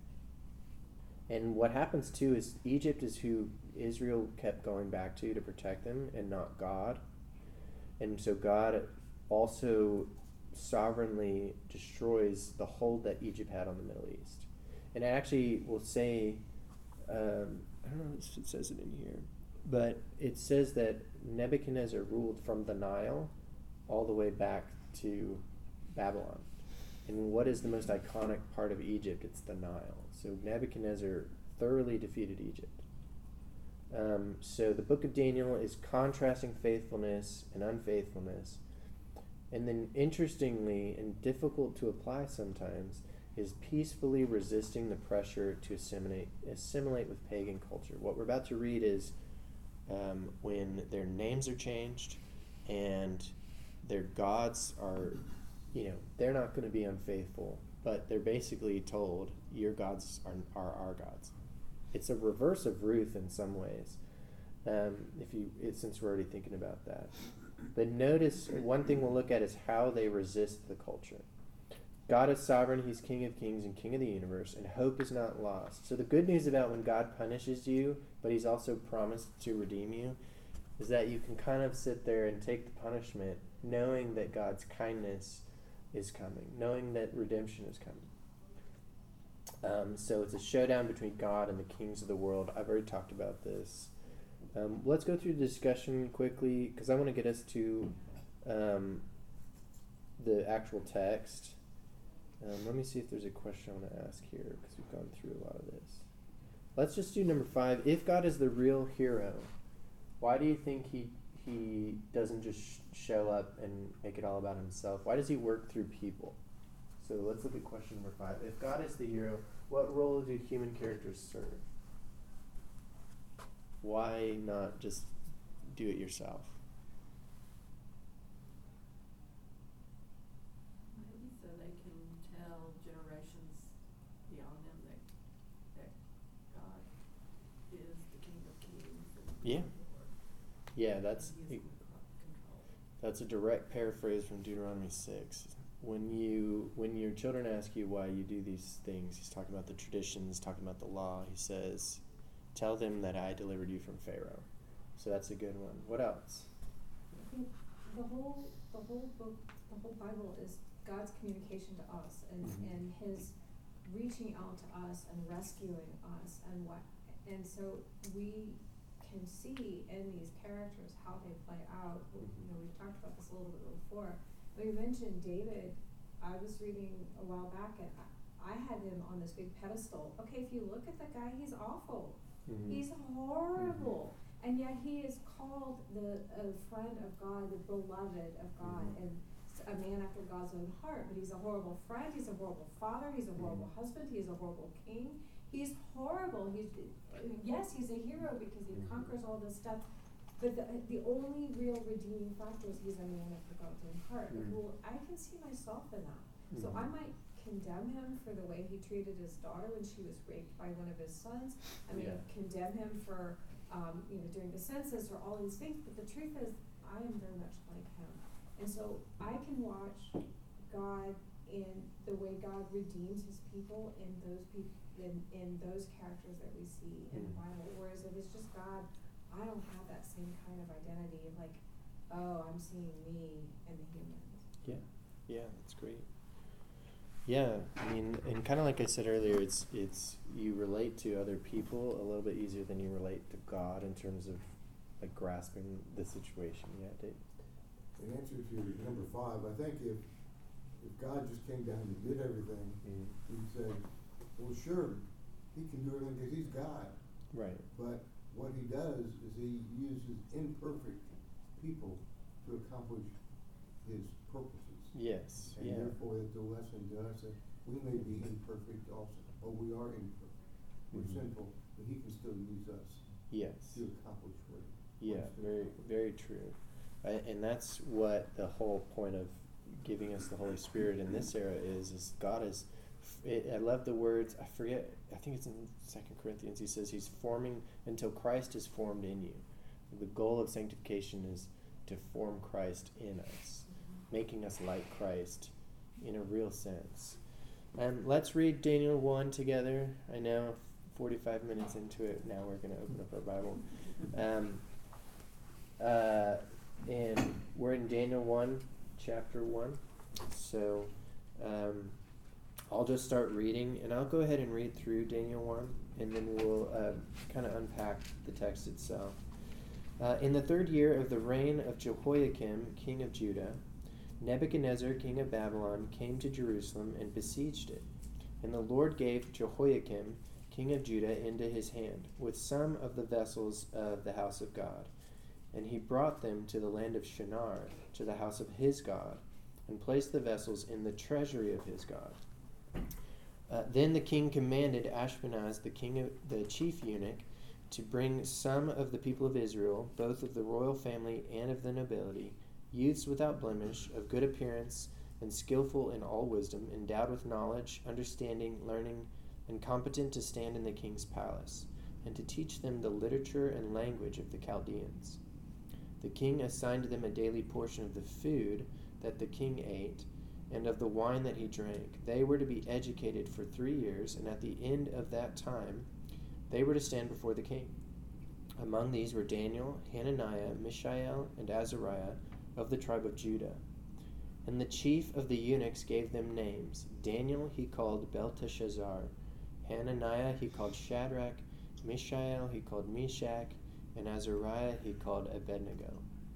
And what happens too is Egypt is who Israel kept going back to to protect them, and not God. And so God also sovereignly destroys the hold that Egypt had on the Middle East. And I actually will say, um, I don't know if it says it in here, but it says that Nebuchadnezzar ruled from the Nile all the way back to Babylon. And what is the most iconic part of Egypt? It's the Nile. So Nebuchadnezzar thoroughly defeated Egypt. Um, so the book of Daniel is contrasting faithfulness and unfaithfulness. And then interestingly, and difficult to apply sometimes, is peacefully resisting the pressure to assimilate, assimilate with pagan culture. What we're about to read is um, when their names are changed and their gods are, you know, they're not going to be unfaithful, but they're basically told, your gods are, are our gods. It's a reverse of Ruth in some ways, um, if you it, since we're already thinking about that. But notice, one thing we'll look at is how they resist the culture. God is sovereign, he's King of kings and King of the universe, and hope is not lost. So the good news about when God punishes you, but he's also promised to redeem you, is that you can kind of sit there and take the punishment, knowing that God's kindness is coming, knowing that redemption is coming. Um, so it's a showdown between God and the kings of the world. I've already talked about this. Um, let's go through the discussion quickly, because I want to get us to um, the actual text. Um, let me see if there's a question I want to ask here, because we've gone through a lot of this. Let's just do number five. If God is the real hero, why do you think he he doesn't just sh- show up and make it all about himself? Why does he work through people? So let's look at question number five. If God is the hero, what role do human characters serve? Why not just do it yourself? Maybe so they can tell generations beyond them that, that God is the King of Kings. And Yeah. Lord. Yeah, that's He is in control. that's a direct paraphrase from Deuteronomy six. When you when your children ask you why you do these things, he's talking about the traditions, talking about the law. He says, tell them that I delivered you from Pharaoh. So that's a good one. What else? I think the whole the whole book, the whole Bible is God's communication to us, and, Mhm. and his reaching out to us and rescuing us, and what and so we can see in these characters how they play out. Mhm. You know, we've talked about this a little bit before. When you mentioned David, I was reading a while back, and I, I had him on this big pedestal. Okay, if you look at the guy, he's awful. Mhm. He's horrible. Mm-hmm. And yet he is called the a friend of God, the beloved of God, Mhm. and a man after God's own heart. But he's a horrible friend, he's a horrible father, he's a horrible Mhm. husband, he's a horrible king. He's horrible. He's yes, he's a hero because he Mhm. conquers all this stuff. But the, the only real redeeming factor is he's a man after God's own heart. Mm. Well, I can see myself in that. So Mhm. I might condemn him for the way he treated his daughter when she was raped by one of his sons. I may Yeah. condemn him for, um, you know, doing the census or all these things. But the truth is, I am very much like him. And so I can watch God in the way God redeems his people in those people in, in those characters that we see in Mm. the Bible. Whereas if it's just God, I don't have that same kind of identity of like, oh, I'm seeing me and the humans. Yeah, yeah, that's great. Yeah, I mean, and kind of like I said earlier, it's it's you relate to other people a little bit easier than you relate to God in terms of like grasping the situation. Yeah, Dave. In answer to number five, I think if if God just came down and did everything, Mm. we'd say, well, sure, he can do everything because he's God. Right. But what he does is he uses imperfect people to accomplish his purposes. Yes. And Yeah. therefore, it's a lesson to us that we may be imperfect also, or we are imperfect. We're Mhm. sinful, but he can still use us Yes. to accomplish what he Yeah, wants to very, accomplish. very true. I, and that's what the whole point of giving us the Holy Spirit in this era is, is God is, it, I love the words, I forget, I think it's in Second Corinthians, he says he's forming until Christ is formed in you. The goal of sanctification is to form Christ in us, making us like Christ in a real sense. Um, let's read Daniel one together. I know forty-five minutes into it, now we're going to open up our Bible. Um, uh, and we're in Daniel one, chapter one. So um, I'll just start reading, and I'll go ahead and read through Daniel one, and then we'll uh, kind of unpack the text itself. Uh, in the third year of the reign of Jehoiakim, king of Judah, Nebuchadnezzar, king of Babylon, came to Jerusalem and besieged it. And the Lord gave Jehoiakim, king of Judah, into his hand, with some of the vessels of the house of God. And he brought them to the land of Shinar, to the house of his God, and placed the vessels in the treasury of his God. Uh, then the king commanded Ashpenaz, the king of the chief eunuch, to bring some of the people of Israel, both of the royal family and of the nobility, youths without blemish, of good appearance, and skillful in all wisdom, endowed with knowledge, understanding, learning, and competent to stand in the king's palace, and to teach them the literature and language of the Chaldeans. The king assigned them a daily portion of the food that the king ate, and of the wine that he drank. They were to be educated for three years, and at the end of that time they were to stand before the king. Among these were Daniel, Hananiah, Mishael, and Azariah of the tribe of Judah. And the chief of the eunuchs gave them names. Daniel he called Belteshazzar, Hananiah he called Shadrach, Mishael he called Meshach, and Azariah he called Abednego.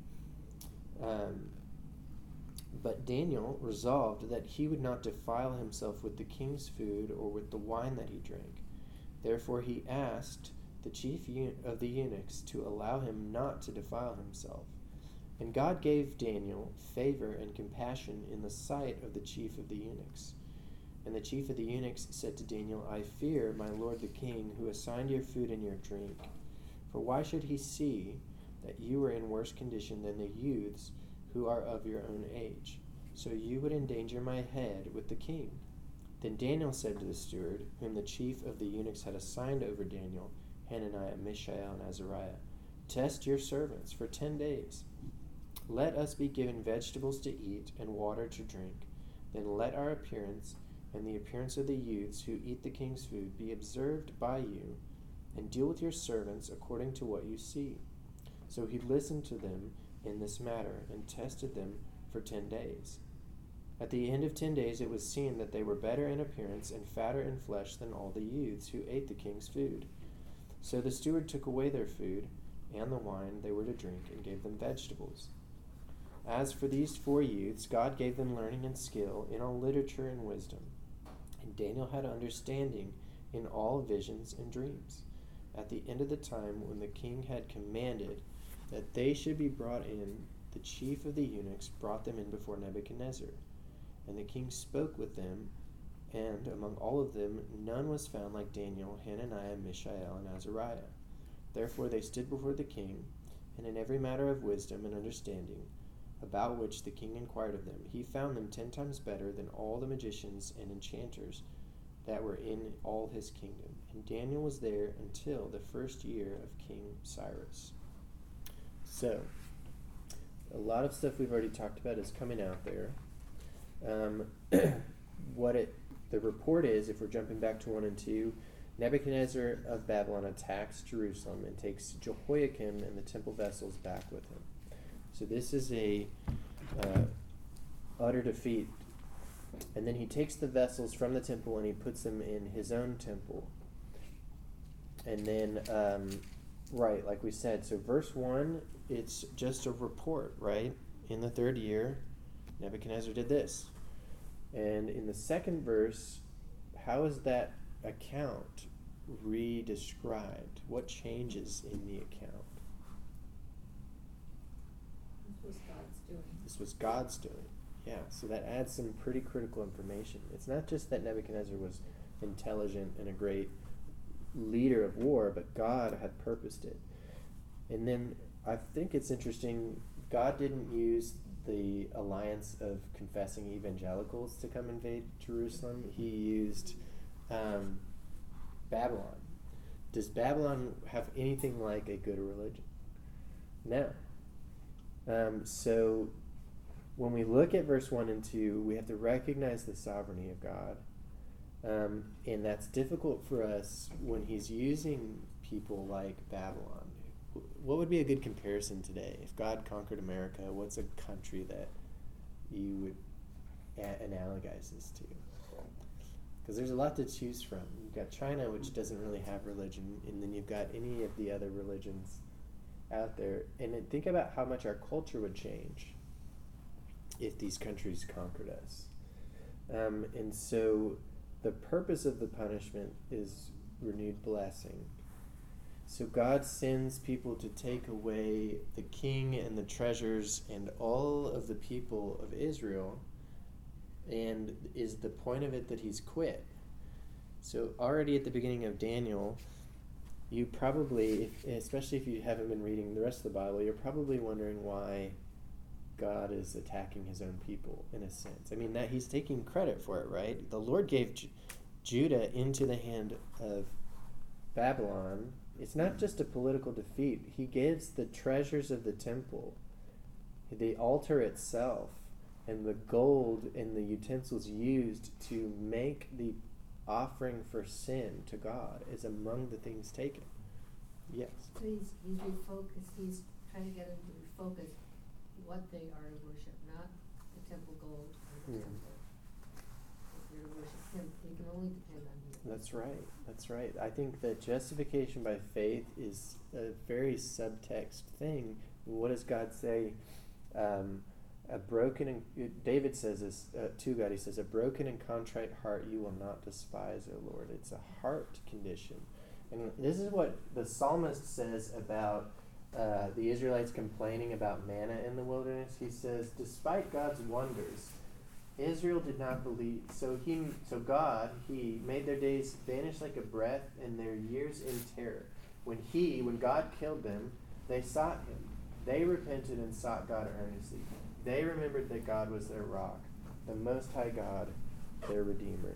Um, but Daniel resolved that he would not defile himself with the king's food or with the wine that he drank. Therefore he asked the chief of the eunuchs to allow him not to defile himself. And God gave Daniel favor and compassion in the sight of the chief of the eunuchs. And the chief of the eunuchs said to Daniel, I fear my lord the king, who assigned your food and your drink. For why should he see that you are in worse condition than the youths who are of your own age? So you would endanger my head with the king. Then Daniel said to the steward, whom the chief of the eunuchs had assigned over Daniel, Hananiah, Mishael, and Azariah, test your servants for ten days. Let us be given vegetables to eat and water to drink. Then let our appearance and the appearance of the youths who eat the king's food be observed by you, and deal with your servants according to what you see. So he listened to them in this matter and tested them for ten days. At the end of ten days it was seen that they were better in appearance and fatter in flesh than all the youths who ate the king's food. So the steward took away their food and the wine they were to drink and gave them vegetables. As for these four youths, God gave them learning and skill in all literature and wisdom. And Daniel had understanding in all visions and dreams. At the end of the time, when the king had commanded that they should be brought in, the chief of the eunuchs brought them in before Nebuchadnezzar. And the king spoke with them, and among all of them none was found like Daniel, Hananiah, Mishael, and Azariah. Therefore they stood before the king, and in every matter of wisdom and understanding, about which the king inquired of them, he found them ten times better than all the magicians and enchanters that were in all his kingdom. And Daniel was there until the first year of King Cyrus. So, a lot of stuff we've already talked about is coming out there. Um, what it the report is, if we're jumping back to one and two, Nebuchadnezzar of Babylon attacks Jerusalem and takes Jehoiakim and the temple vessels back with him. So this is a uh, utter defeat. And then he takes the vessels from the temple and he puts them in his own temple. And then, um, right, like we said, so verse one, it's just a report, right? In the third year, Nebuchadnezzar did this. And in the second verse, how is that account re-described? What changes in the account? This was God's doing. This was God's doing. Yeah, so that adds some pretty critical information. It's not just that Nebuchadnezzar was intelligent and a great leader of war, but God had purposed it. And then I think it's interesting, God didn't use the alliance of confessing evangelicals to come invade Jerusalem. He used um, Babylon. Does Babylon have anything like a good religion? No. Um, so when we look at verse one and two, we have to recognize the sovereignty of God. Um, and that's difficult for us when he's using people like Babylon. What would be a good comparison today? If God conquered America, what's a country that you would a- analogize this to? Because there's a lot to choose from. You've got China, which doesn't really have religion, and then you've got any of the other religions out there. And then think about how much our culture would change if these countries conquered us. Um, and so the purpose of the punishment is renewed blessing. So God sends people to take away the king and the treasures and all of the people of Israel, and is the point of it that he's quit. So already at the beginning of Daniel, you probably, if, especially if you haven't been reading the rest of the Bible, you're probably wondering why God is attacking his own people, in a sense. I mean, that he's taking credit for it, right? The Lord gave J- Judah into the hand of Babylon. It's not just a political defeat. He gives the treasures of the temple, the altar itself, and the gold and the utensils used to make the offering for sin to God is among the things taken. Yes. So he's, he's refocused, he's trying to get them to refocus what they are to worship, not the temple gold or the Mm. temple. If they're to worship him, they can only depend on him. That's right. That's right. I think that justification by faith is a very subtext thing. What does God say? Um, a broken and David says this uh, to God. He says, "A broken and contrite heart you will not despise, O Lord." It's a heart condition, and this is what the psalmist says about uh, the Israelites complaining about manna in the wilderness. He says, "Despite God's wonders, Israel did not believe, so he, so God, he made their days vanish like a breath and their years in terror. When he, when God killed them, they sought him. They repented and sought God earnestly. They remembered that God was their rock, the Most High God, their Redeemer."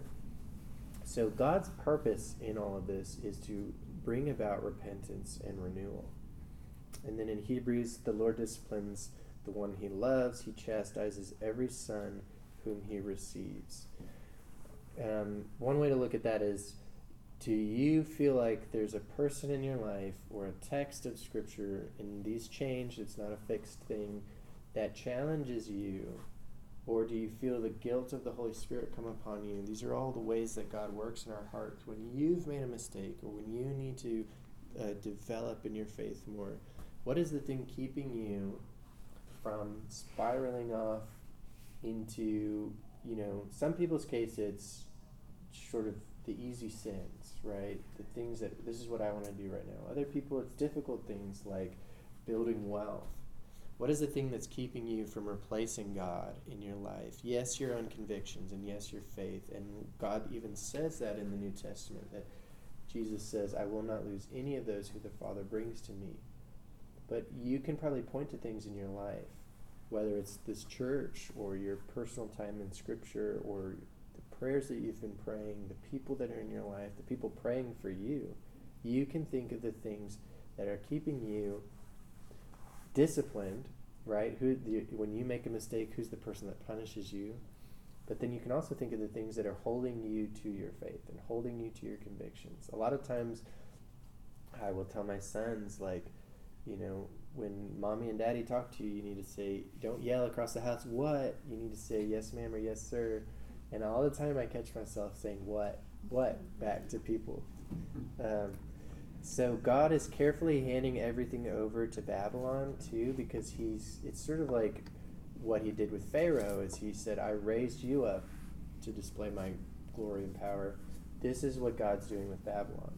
So God's purpose in all of this is to bring about repentance and renewal. And then in Hebrews, the Lord disciplines the one he loves. He chastises every son whom he receives. Um, one way to look at that is, do you feel like there's a person in your life or a text of Scripture, and these change, it's not a fixed thing, that challenges you? Or do you feel the guilt of the Holy Spirit come upon you? These are all the ways that God works in our hearts. When you've made a mistake or when you need to uh, develop in your faith more, what is the thing keeping you from spiraling off into, you know, some people's case it's sort of the easy sins, right? The things that, this is what I want to do right now. Other people, it's difficult things like building wealth. What is the thing that's keeping you from replacing God in your life? Yes, your own convictions, and yes, your faith. And God even says that in the New Testament, that Jesus says, "I will not lose any of those who the Father brings to me." but you can probably point to things in your life, whether it's this church or your personal time in Scripture or the prayers that you've been praying, the people that are in your life, the people praying for you. You can think of the things that are keeping you disciplined, right? Who the, when you make a mistake, who's the person that punishes you? But then you can also think of the things that are holding you to your faith and holding you to your convictions. A lot of times I will tell my sons, like, you know, when mommy and daddy talk to you, you need to say, don't yell across the house, what? You need to say, yes, ma'am, or yes, sir. And all the time I catch myself saying, what? What? Back to people. Um, so God is carefully handing everything over to Babylon, too, because he's, it's sort of like what he did with Pharaoh is he said, I raised you up to display my glory and power. This is what God's doing with Babylon.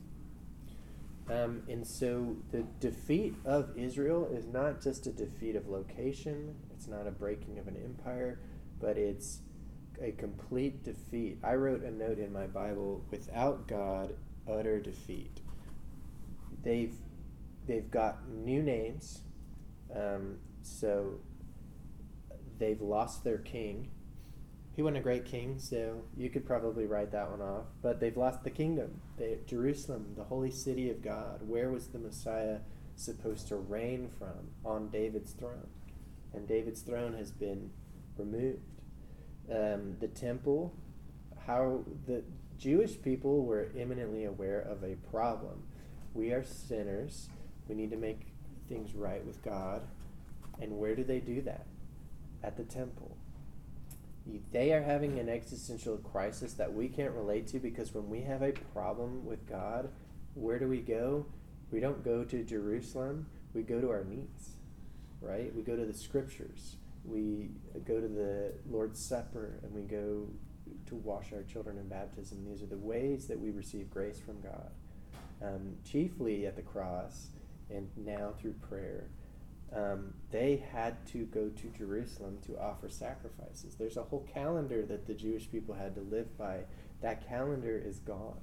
Um, and so the defeat of Israel is not just a defeat of location. It's not a breaking of an empire, but it's a complete defeat. I wrote a note in my Bible, without God, utter defeat. They've, they've got new names. Um, so they've lost their king. He wasn't a great king, so you could probably write that one off. But they've lost the kingdom. They, Jerusalem, the holy city of God. Where was the Messiah supposed to reign from? On David's throne. And David's throne has been removed. Um, the temple, how the Jewish people were imminently aware of a problem. We are sinners. We need to make things right with God. And where do they do that? At the temple. They are having an existential crisis that we can't relate to, because when we have a problem with God, where do we go? We don't go to Jerusalem. We go to our knees, right? We go to the Scriptures. We go to the Lord's Supper, and we go to wash our children in baptism. These are the ways that we receive grace from God, um, chiefly at the cross and now through prayer. Um, they had to go to Jerusalem to offer sacrifices. There's a whole calendar that the Jewish people had to live by. That calendar is gone,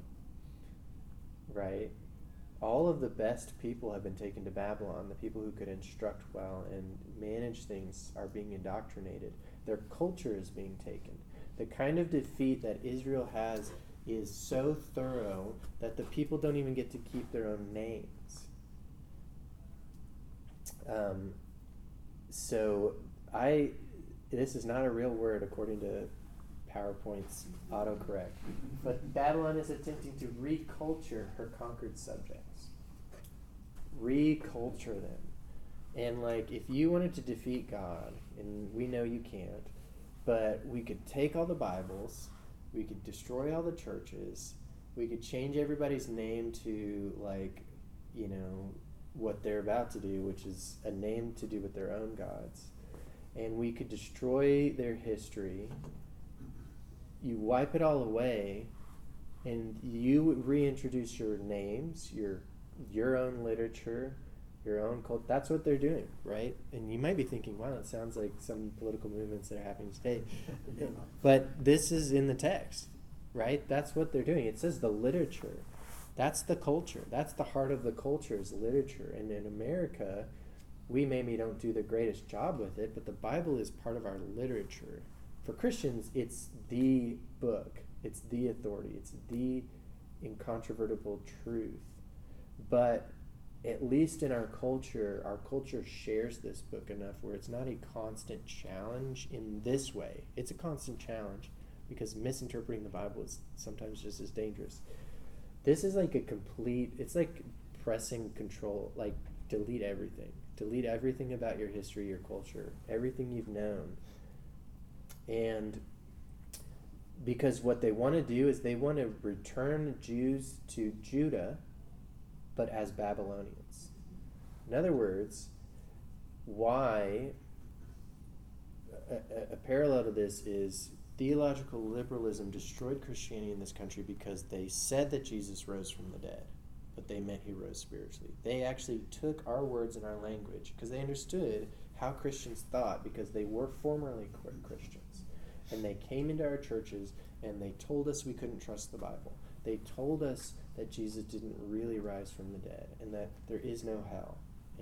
right? All of the best people have been taken to Babylon. The people who could instruct well and manage things are being indoctrinated. Their culture is being taken. The kind of defeat that Israel has is so thorough that the people don't even get to keep their own names. Um, so I, this is not a real word according to PowerPoint's autocorrect, but Babylon is attempting to reculture her conquered subjects. Reculture them. And like, if you wanted to defeat God, and we know you can't, but we could take all the Bibles, we could destroy all the churches, we could change everybody's name to, like, you know, what they're about to do, which is a name to do with their own gods. And we could destroy their history. You wipe it all away, and you reintroduce your names, your your own literature, your own cult. That's what they're doing, right? And you might be thinking, wow, that sounds like some political movements that are happening today. But this is in the text, right? That's what they're doing. It says the literature. That's the culture. That's the heart of the culture, is literature. And in America, we maybe don't do the greatest job with it, but the Bible is part of our literature. For Christians, it's the book. It's the authority. It's the incontrovertible truth. But at least in our culture, our culture shares this book enough where it's not a constant challenge in this way. It's a constant challenge because misinterpreting the Bible is sometimes just as dangerous. This is like a complete, it's like pressing control, like delete everything. Delete everything about your history, your culture, everything you've known. And because what they want to do is they want to return Jews to Judah, but as Babylonians. In other words, why, a, a, a parallel to this is theological liberalism destroyed Christianity in this country because they said that Jesus rose from the dead, but they meant he rose spiritually. They actually took our words and our language because they understood how Christians thought, because they were formerly Christians. And they came into our churches and they told us we couldn't trust the Bible. They told us that Jesus didn't really rise from the dead and that there is no hell. And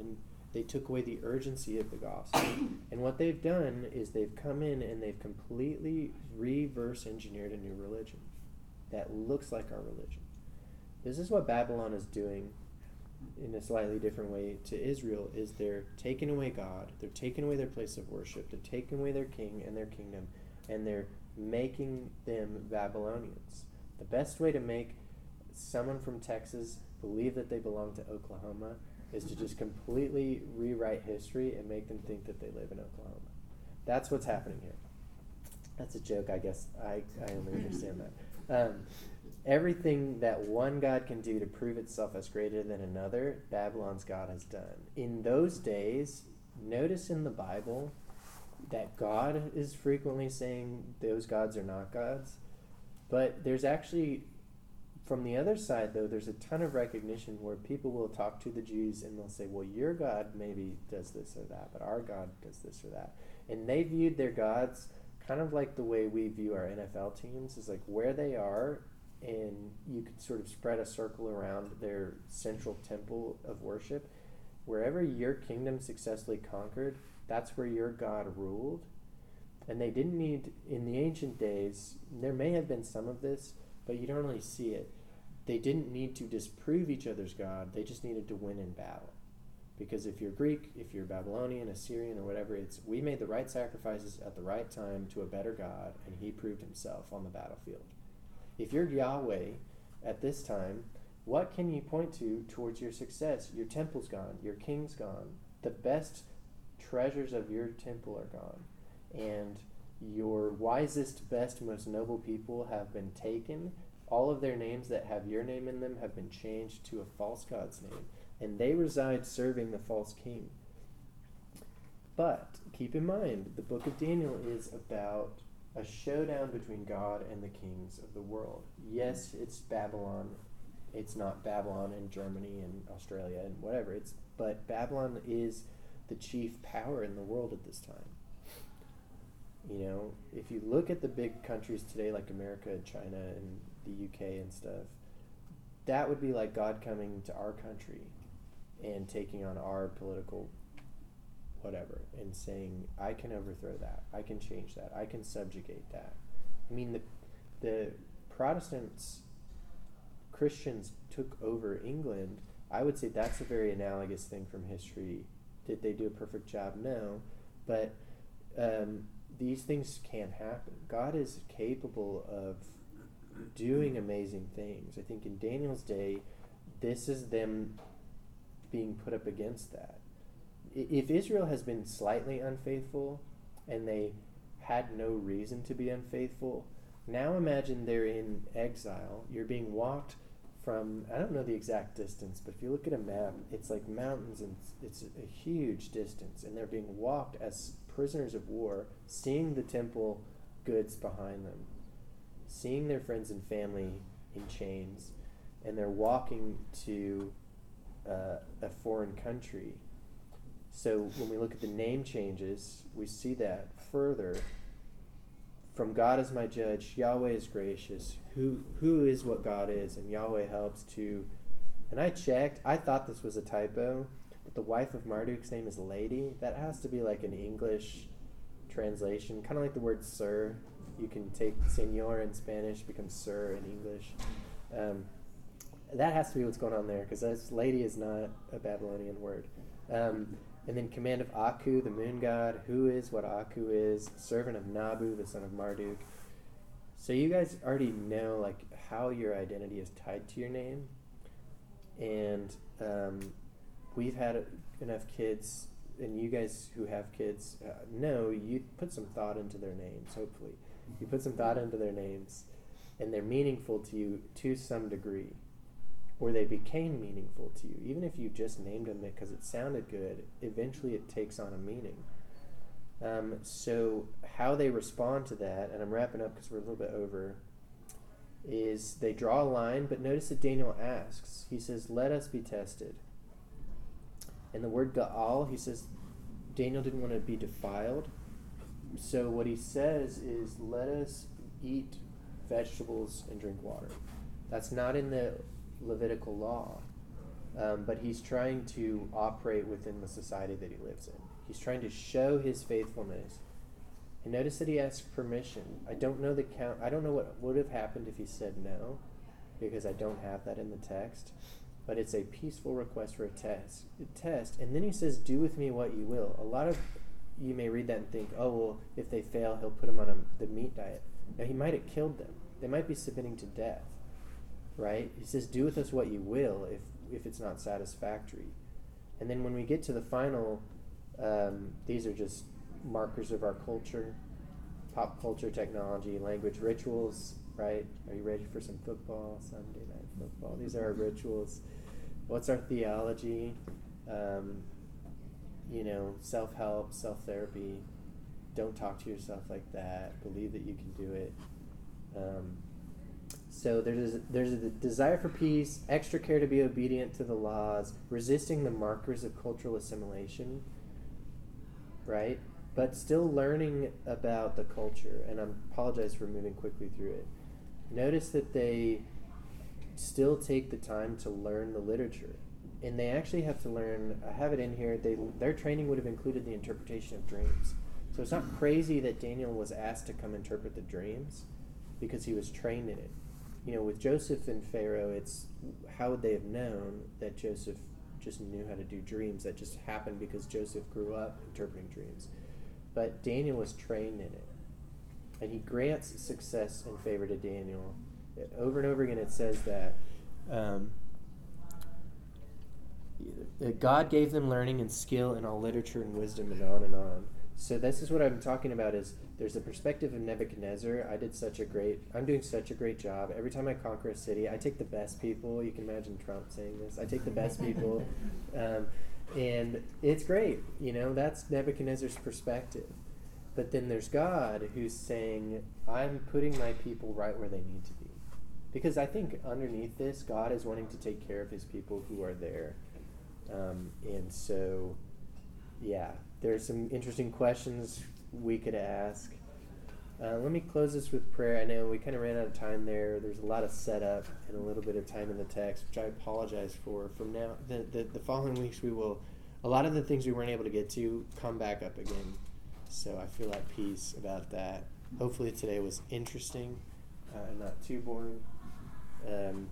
They took away the urgency of the gospel. And what they've done is they've come in and they've completely reverse engineered a new religion that looks like our religion. This is what Babylon is doing in a slightly different way to Israel, is they're taking away God, they're taking away their place of worship, they're taking away their king and their kingdom, and they're making them Babylonians. The best way to make someone from Texas believe that they belong to Oklahoma is to just completely rewrite history and make them think that they live in Oklahoma. That's what's happening here. That's a joke, I guess. I, I only understand that. Um, everything that one God can do to prove itself as greater than another, Babylon's God has done. In those days, notice in the Bible that God is frequently saying those gods are not gods. But there's actually, from the other side, though, there's a ton of recognition where people will talk to the Jews and they'll say, well, your God maybe does this or that, but our God does this or that. And they viewed their gods kind of like the way we view our N F L teams, is like where they are, and you could sort of spread a circle around their central temple of worship. Wherever your kingdom successfully conquered, that's where your God ruled. And they didn't need, in the ancient days, there may have been some of this, but you don't really see it. They didn't need to disprove each other's God, they just needed to win in battle. Because if you're Greek, if you're Babylonian, Assyrian, or whatever, it's we made the right sacrifices at the right time to a better God, and he proved himself on the battlefield. If you're Yahweh at this time, what can you point to towards your success? Your temple's gone, your king's gone, the best treasures of your temple are gone, and your wisest, best, most noble people have been taken. All of their names that have your name in them have been changed to a false god's name, and they reside serving the false king. But keep in mind, the book of Daniel is about a showdown between God and the kings of the world. Yes, it's Babylon. It's not Babylon in Germany and Australia and whatever. It's but Babylon is the chief power in the world at this time. You know, if you look at the big countries today like America and China and the U K and stuff, that would be like God coming to our country and taking on our political whatever and saying, I can overthrow that, I can change that, I can subjugate that. I mean, the the Protestants, Christians took over England. I would say that's a very analogous thing from history. Did they do a perfect job? No. But um, these things can happen. God is capable of doing amazing things. I think in Daniel's day, this is them being put up against that. If Israel has been slightly unfaithful and they had no reason to be unfaithful, now imagine they're in exile. You're being walked from, I don't know the exact distance, but if you look at a map, it's like mountains and it's a huge distance, and they're being walked as prisoners of war, seeing the temple goods behind them, seeing their friends and family in chains, and they're walking to uh, a foreign country. So when we look at the name changes, we see that further. From God is my judge, Yahweh is gracious. Who who is what God is, and Yahweh helps to. And I checked. I thought this was a typo, but the wife of Marduk's name is Lady. That has to be like an English translation, kind of like the word sir. You can take señor in Spanish, becomes sir in English. Um, that has to be what's going on there, because lady is not a Babylonian word. Um, and then command of Aku, the moon god. Who is what Aku is? Servant of Nabu, the son of Marduk. So you guys already know like how your identity is tied to your name. And um, we've had enough kids, and you guys who have kids uh, know you put some thought into their names, hopefully. You put some thought into their names, and they're meaningful to you to some degree. Or they became meaningful to you. Even if you just named them because it sounded good, eventually it takes on a meaning. Um, so how they respond to that, and I'm wrapping up because we're a little bit over, is they draw a line, but notice that Daniel asks. He says, let us be tested. And the word Gaal, he says, Daniel didn't want to be defiled. So what he says is, let us eat vegetables and drink water. That's not in the Levitical law. Um, but he's trying to operate within the society that he lives in. He's trying to show his faithfulness. And notice that he asks permission. I don't know the count. I don't know what would have happened if he said no, because I don't have that in the text. But it's a peaceful request for a test. A test. And then he says, do with me what you will. A lot of you may read that and think, oh, well, if they fail, he'll put them on a, the meat diet. Now, he might have killed them. They might be submitting to death, right? He says, do with us what you will if, if it's not satisfactory. And then when we get to the final, um, these are just markers of our culture, pop culture, technology, language, rituals, right? Are you ready for some football? Sunday night football. These are our rituals. What's our theology? Um, you know, self-help, self-therapy. Don't talk to yourself like that. Believe that you can do it. Um, so there's a, there's a desire for peace, extra care to be obedient to the laws, resisting the markers of cultural assimilation, right? But still learning about the culture. And I apologize for moving quickly through it. Notice that they still take the time to learn the literature. And they actually have to learn, I have it in here, they their training would have included the interpretation of dreams. So it's not crazy that Daniel was asked to come interpret the dreams, because he was trained in it. You know, with Joseph and Pharaoh, it's how would they have known that Joseph just knew how to do dreams? That just happened because Joseph grew up interpreting dreams. But Daniel was trained in it. And he grants success and favor to Daniel. Over and over again it says that um, God gave them learning and skill in all literature and wisdom, and on and on. So this is what I'm talking about, is there's the perspective of Nebuchadnezzar. I did such a great, I'm doing such a great job. Every time I conquer a city, I take the best people. You can imagine Trump saying this. I take the best people. Um, and it's great. You know, that's Nebuchadnezzar's perspective. But then there's God who's saying, I'm putting my people right where they need to be. Because I think underneath this, God is wanting to take care of his people who are there. Um, and so, yeah, there's some interesting questions we could ask. Uh, let me close this with prayer. I know we kind of ran out of time there. There's a lot of setup and a little bit of time in the text, which I apologize for. From now, the, the, the following weeks, we will, a lot of the things we weren't able to get to come back up again. So I feel at peace about that. Hopefully today was interesting, uh, not too boring. Um,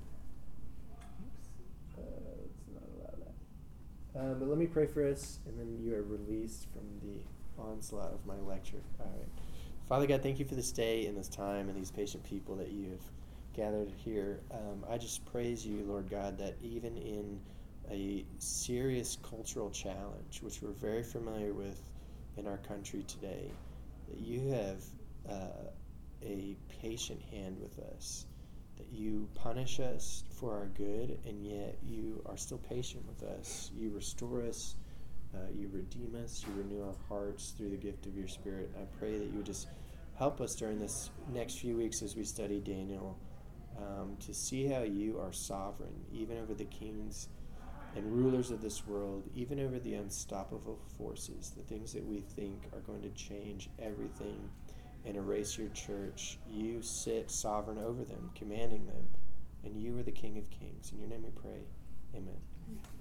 uh, let's not allow that. Um, but let me pray for us, and then you are released from the onslaught of my lecture. All right. Father God, thank you for this day and this time and these patient people that you have gathered here. Um, I just praise you, Lord God, that even in a serious cultural challenge, which we're very familiar with in our country today, that you have uh, a patient hand with us, that you punish us for our good, and yet you are still patient with us. You restore us, uh, you redeem us, you renew our hearts through the gift of your Spirit. I pray that you would just help us during this next few weeks as we study Daniel, um, to see how you are sovereign, even over the kings and rulers of this world, even over the unstoppable forces, the things that we think are going to change everything and erase your church. You sit sovereign over them, commanding them, and you are the King of Kings. In your name we pray. Amen.